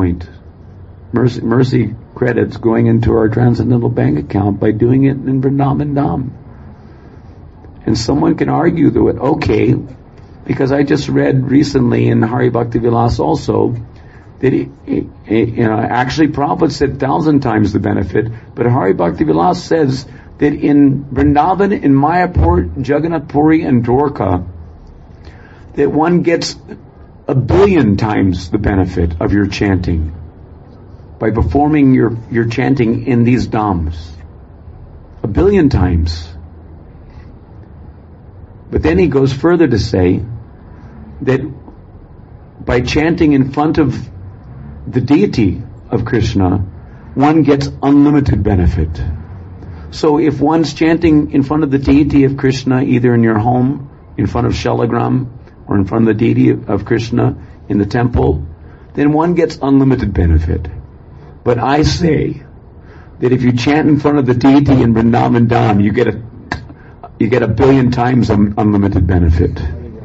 credits going into our transcendental bank account by doing it in Vrindavan Dham. And someone can argue that, okay, because I just read recently in Hari Bhakti Vilas also, that actually Prabhupada said 1,000 times the benefit, but Hari Bhakti Vilas says that in Vrindavan, in Mayapur, Jagannath Puri and Dwarka, that one gets 1 billion times the benefit of your chanting by performing your chanting in these dhams. 1 billion times. But then he goes further to say that by chanting in front of the deity of Krishna, one gets unlimited benefit. So if one's chanting in front of the deity of Krishna, either in your home, in front of Shalagram, or in front of the deity of Krishna in the temple, then one gets unlimited benefit. But I say that if you chant in front of the deity in Vrindavan Dham, you get 1 billion times unlimited benefit.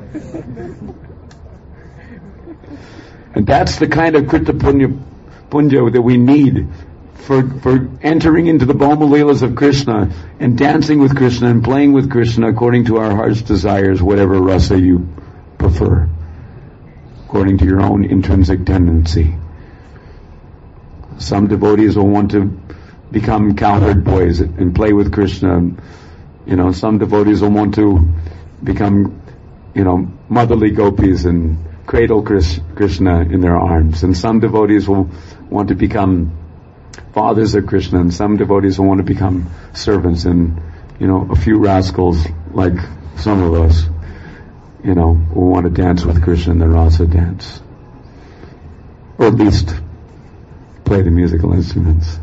And that's the kind of Krita Punya that we need for entering into the Bhoma Leelas of Krishna and dancing with Krishna and playing with Krishna according to our heart's desires, whatever rasa you prefer, according to your own intrinsic tendency. Some devotees will want to become cowherd boys and play with Krishna. Some devotees will want to become, motherly gopis and cradle Krishna in their arms. And some devotees will want to become fathers of Krishna, and some devotees will want to become servants. And, a few rascals like some of us, will want to dance with Krishna in the rasa dance. Or at least play the musical instruments.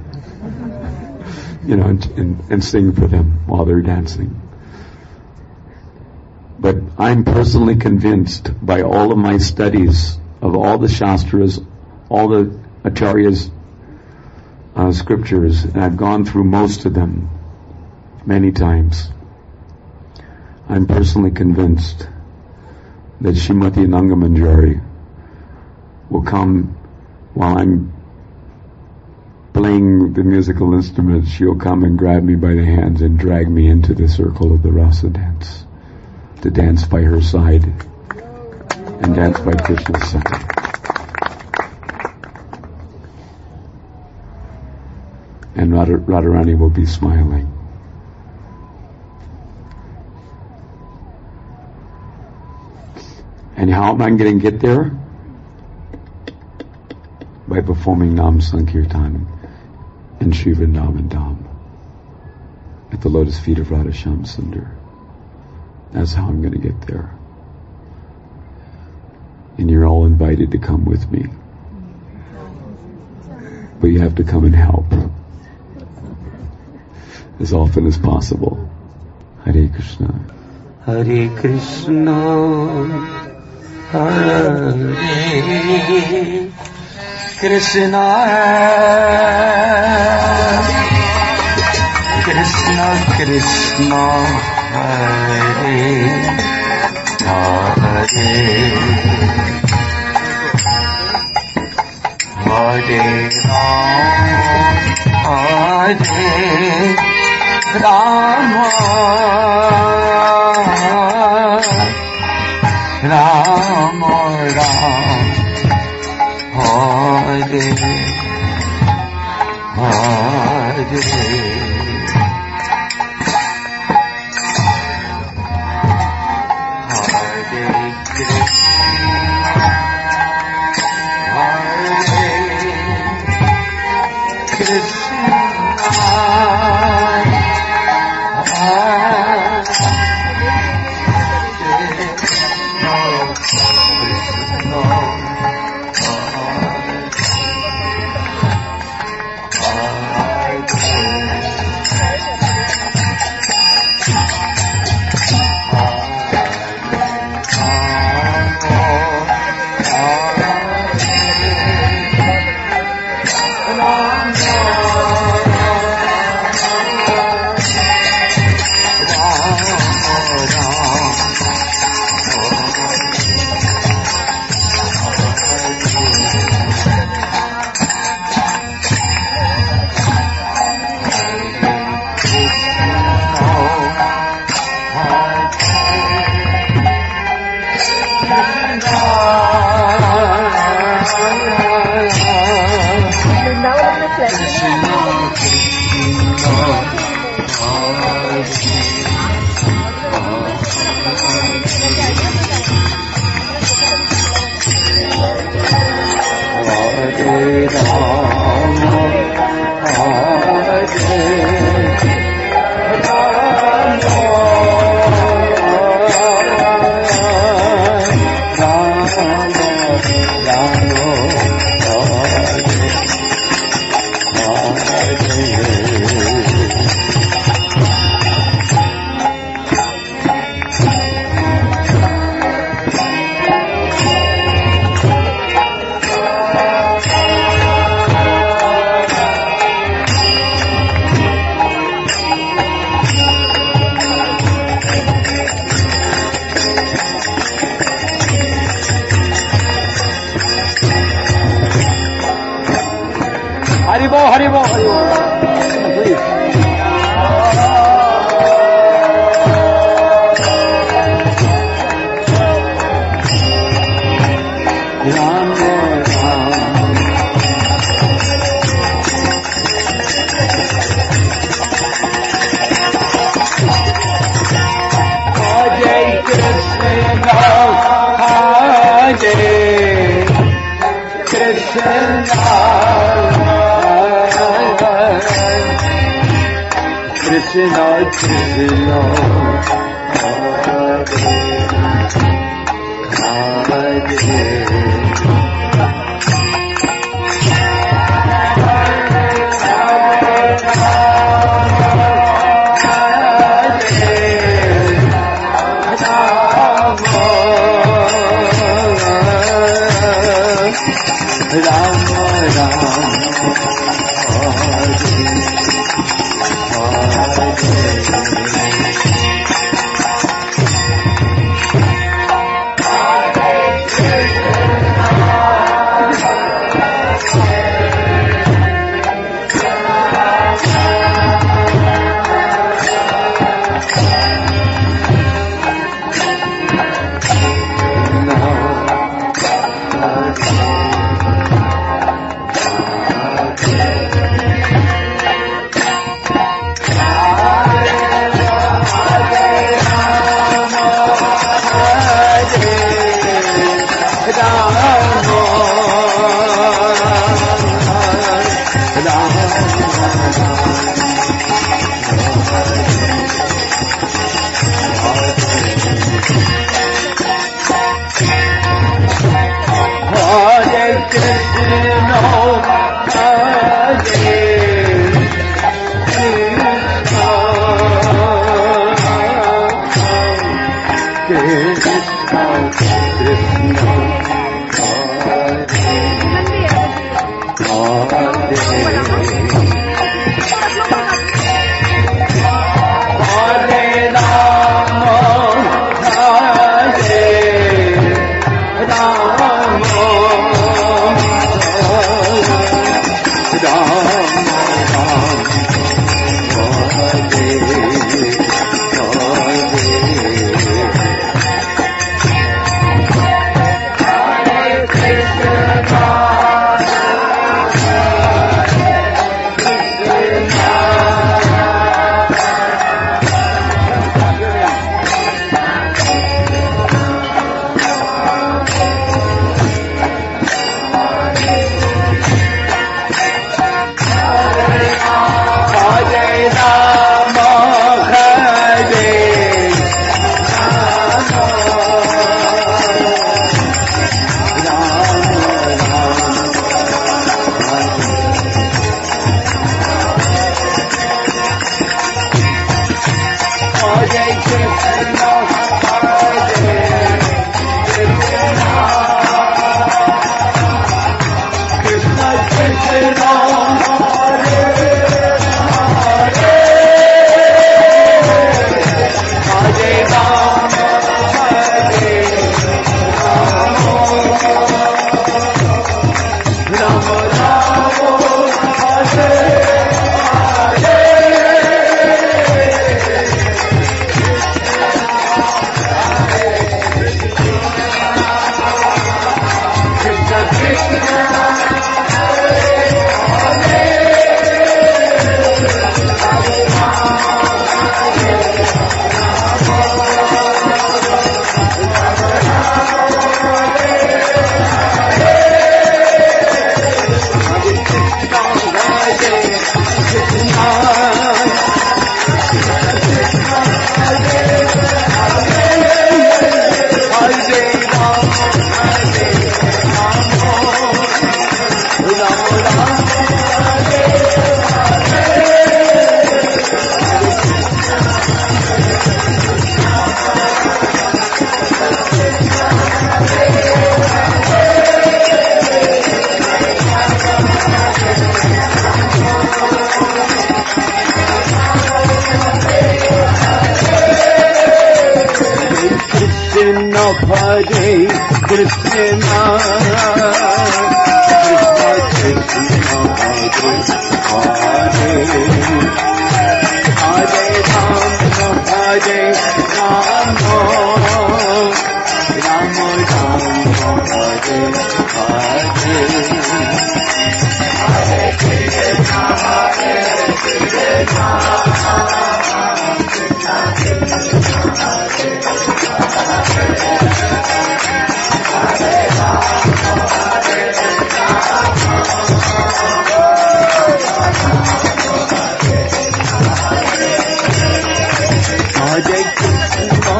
And sing for them while they're dancing. But I'm personally convinced by all of my studies of all the shastras, all the acharyas' scriptures, and I've gone through most of them many times. I'm personally convinced that Srimati Nangamanjari will come while I'm playing the musical instruments. She'll come and grab me by the hands and drag me into the circle of the rasa dance, to dance by her side and dance by Krishna's side. And Radharani will be smiling. And how am I going to get there? By performing Nam Sankirtan in Sri Vrindavan Dham at the lotus feet of Radha Shyam Sundar. That's how I'm going to get there. And you're all invited to come with me. But you have to come and help as often as possible. Hare Krishna. Hare Krishna. Hare Krishna. Krishna Krishna. Hare Hare. Hare Rama, Rama Rama, Hare Hare. Krishna Krishna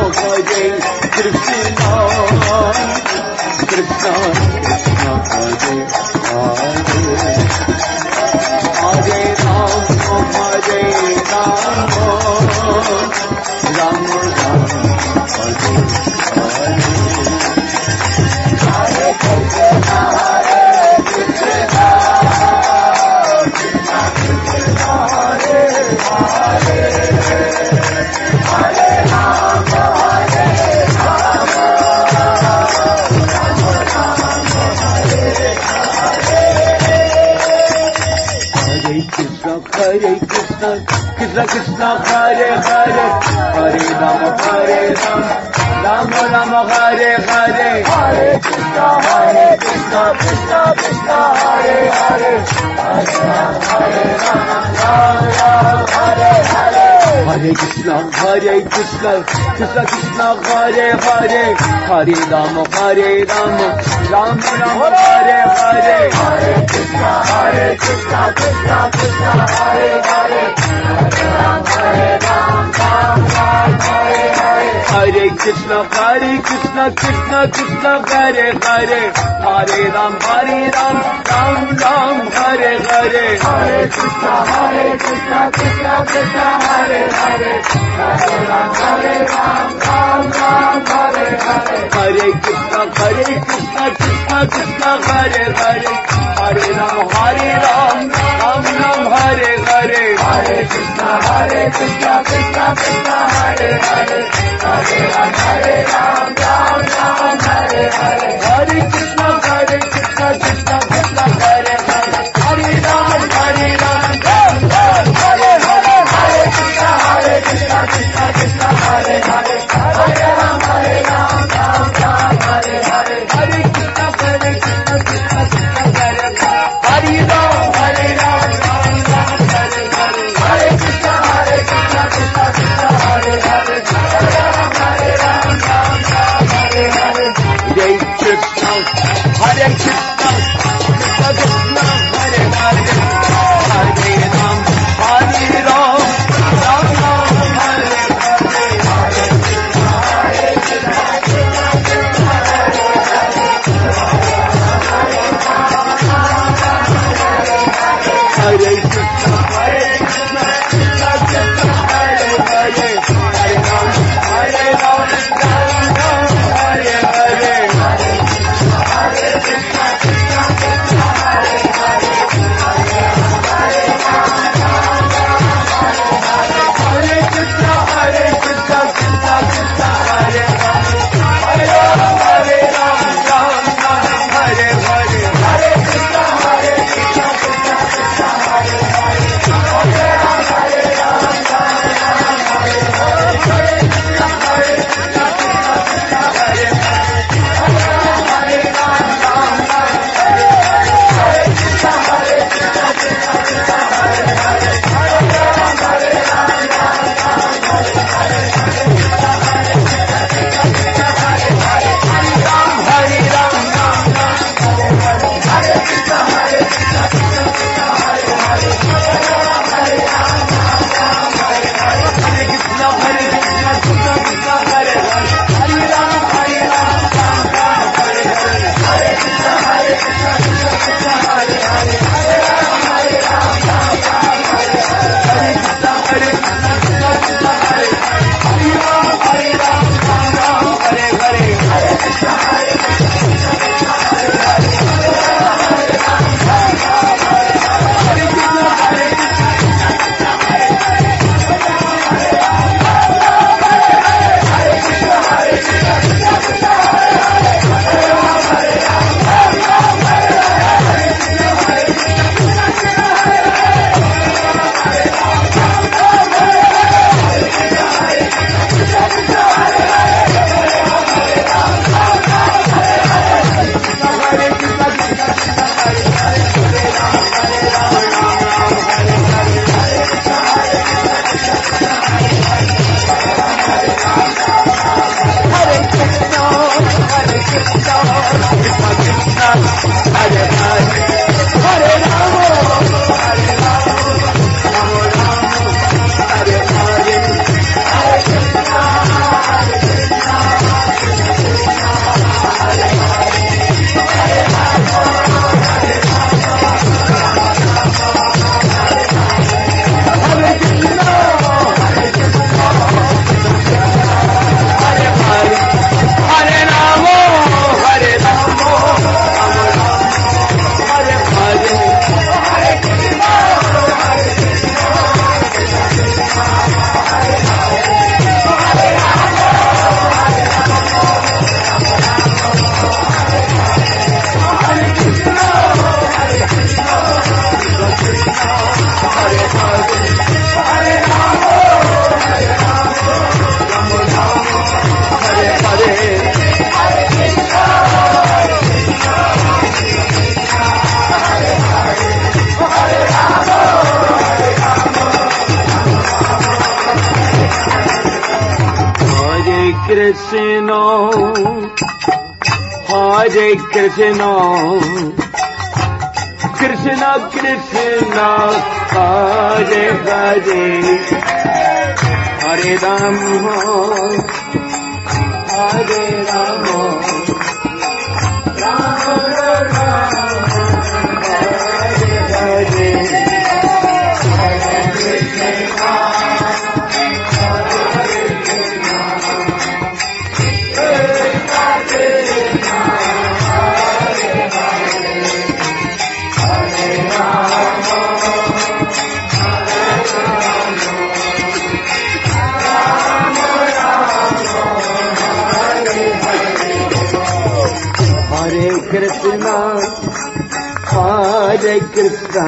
Krishna Krishna Hare Hare Hare Rama Rama Rama Hare Hare Hare Krishna Krishna Krishna Hare Hare Hare Rama Hare Hare Hare Krishna Krishna Krishna Hare Hare Hare Rama Rama Rama Hare Hare Hare Krishna Krishna Krishna Hare Hare Hare Rama Hare Hare Hare Krishna Krishna Krishna Hare Hare Hare Ram Ram Hare Hare Hare Krishna Krishna Krishna Hare Hare Hare Ram Ram Hare Hare Hare Krishna Krishna Krishna Hare Hare Hare Ram Ram Hare Hare Hare Krishna Krishna Krishna Hare Hare Hare Ram Ram Hare Hare Hare Krishna Krishna Krishna Hare Hare Hare Ram Hare Hare Hare Krishna Krishna Krishna Hare Hare Hare Ram Hare Hare Hare Hare Krishna Krishna Krishna Hare Hare Ram Hare Hare Hare Krishna Krishna Krishna Hare Hare Hare Ram Hare Krishna, Hare Krishna, Krishna Krishna, Hare Hare, Hare Rama, Hare Rama, Rama Rama, Hare Hare, Hare Krishna, Krishna, Hare Krishna,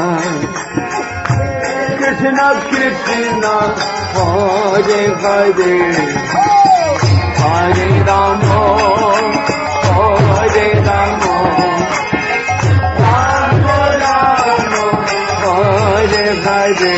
Krishna Krishna, Hare Hare, Hare Rama, Hare Rama, Rama Rama, Hare Hare.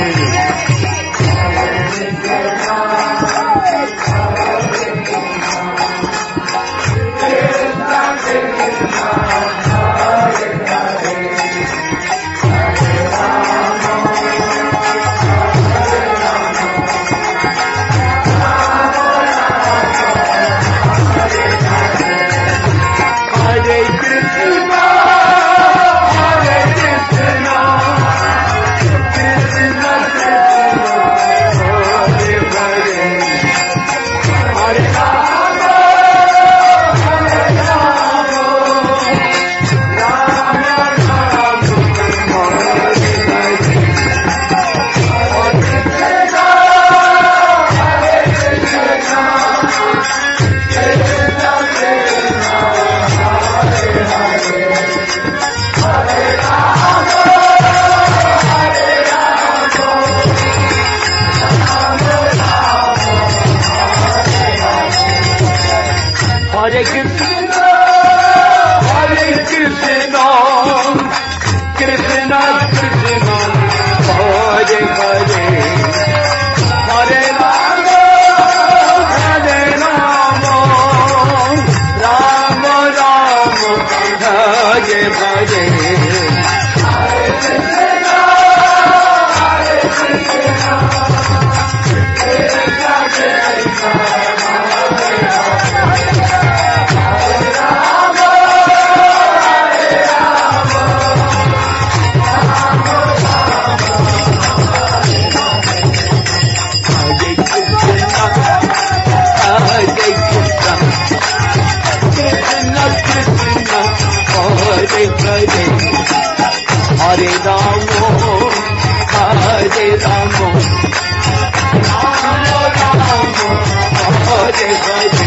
Hare Krishna, Hare Krishna, Krishna Krishna, Hare Hare, Hare Rama, Hare Rama, Rama Rama, Hare Hare. Hare Rama, Hare Rama, Rama Rama, Hare Hare.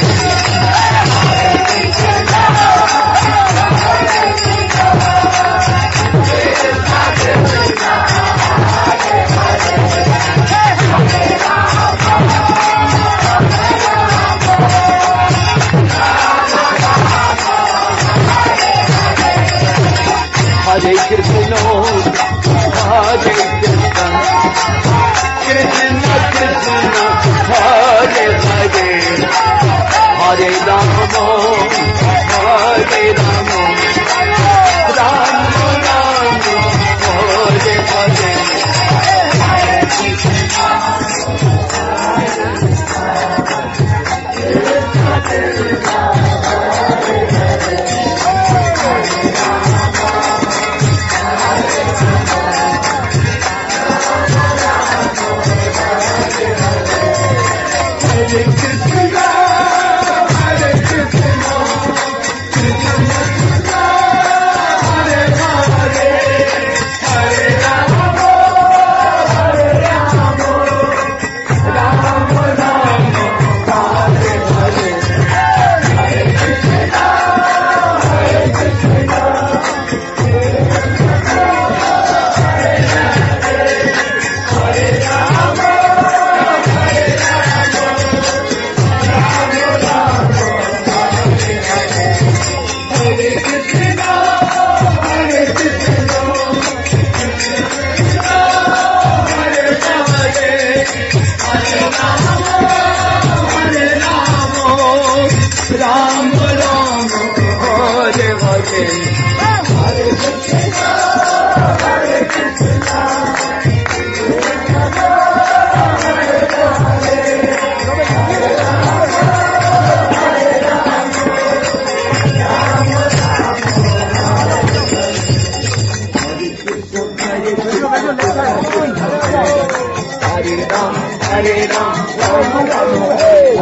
Hare Krishna, Hare Krishna, Krishna Krishna, Hare Hare, Hare Rama, Hare Rama, Rama Rama, Hare Hare. Ram Ram Hare Hare Hare Krishna Hare Krishna Hare Ram, Ram Ram, Hare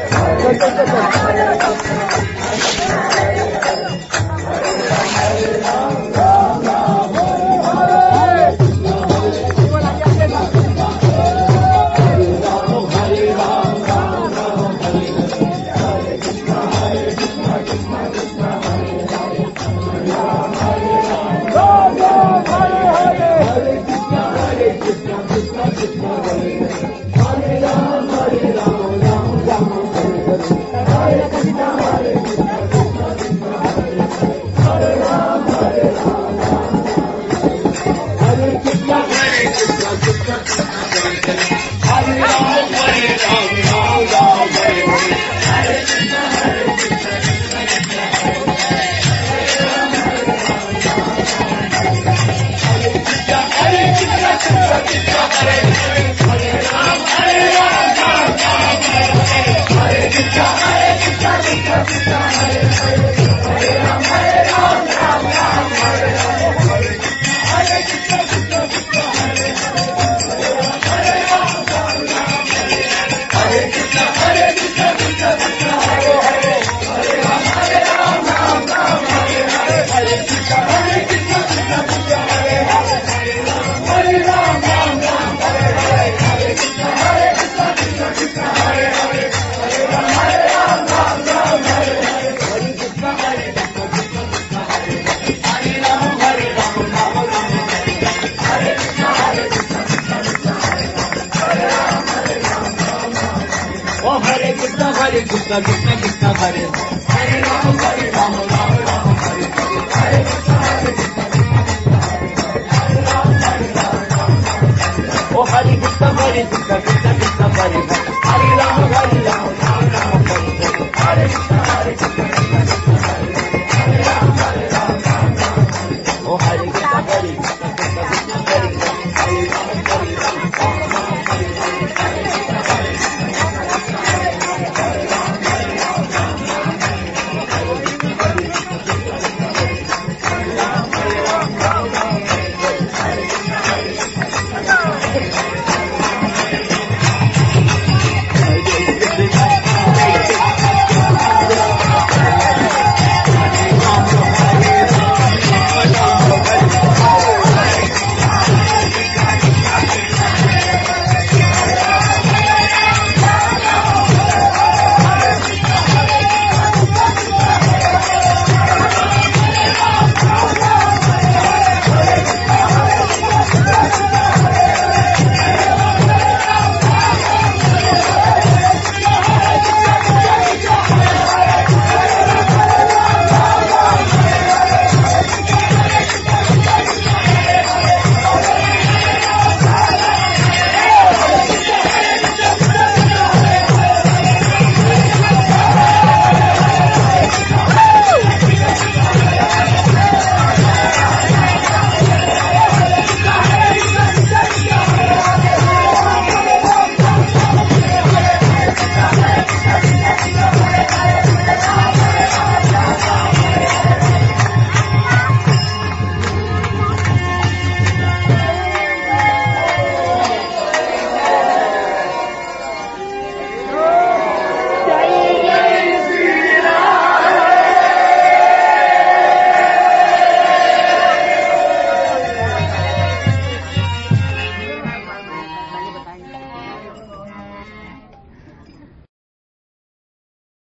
Krishna Krishna Krishna Hare Hare Ram Hare Ram Ram Ram Hare Hare Hare Krishna Oh Hare Krishna Krishna Krishna Hare Hare Ram Hare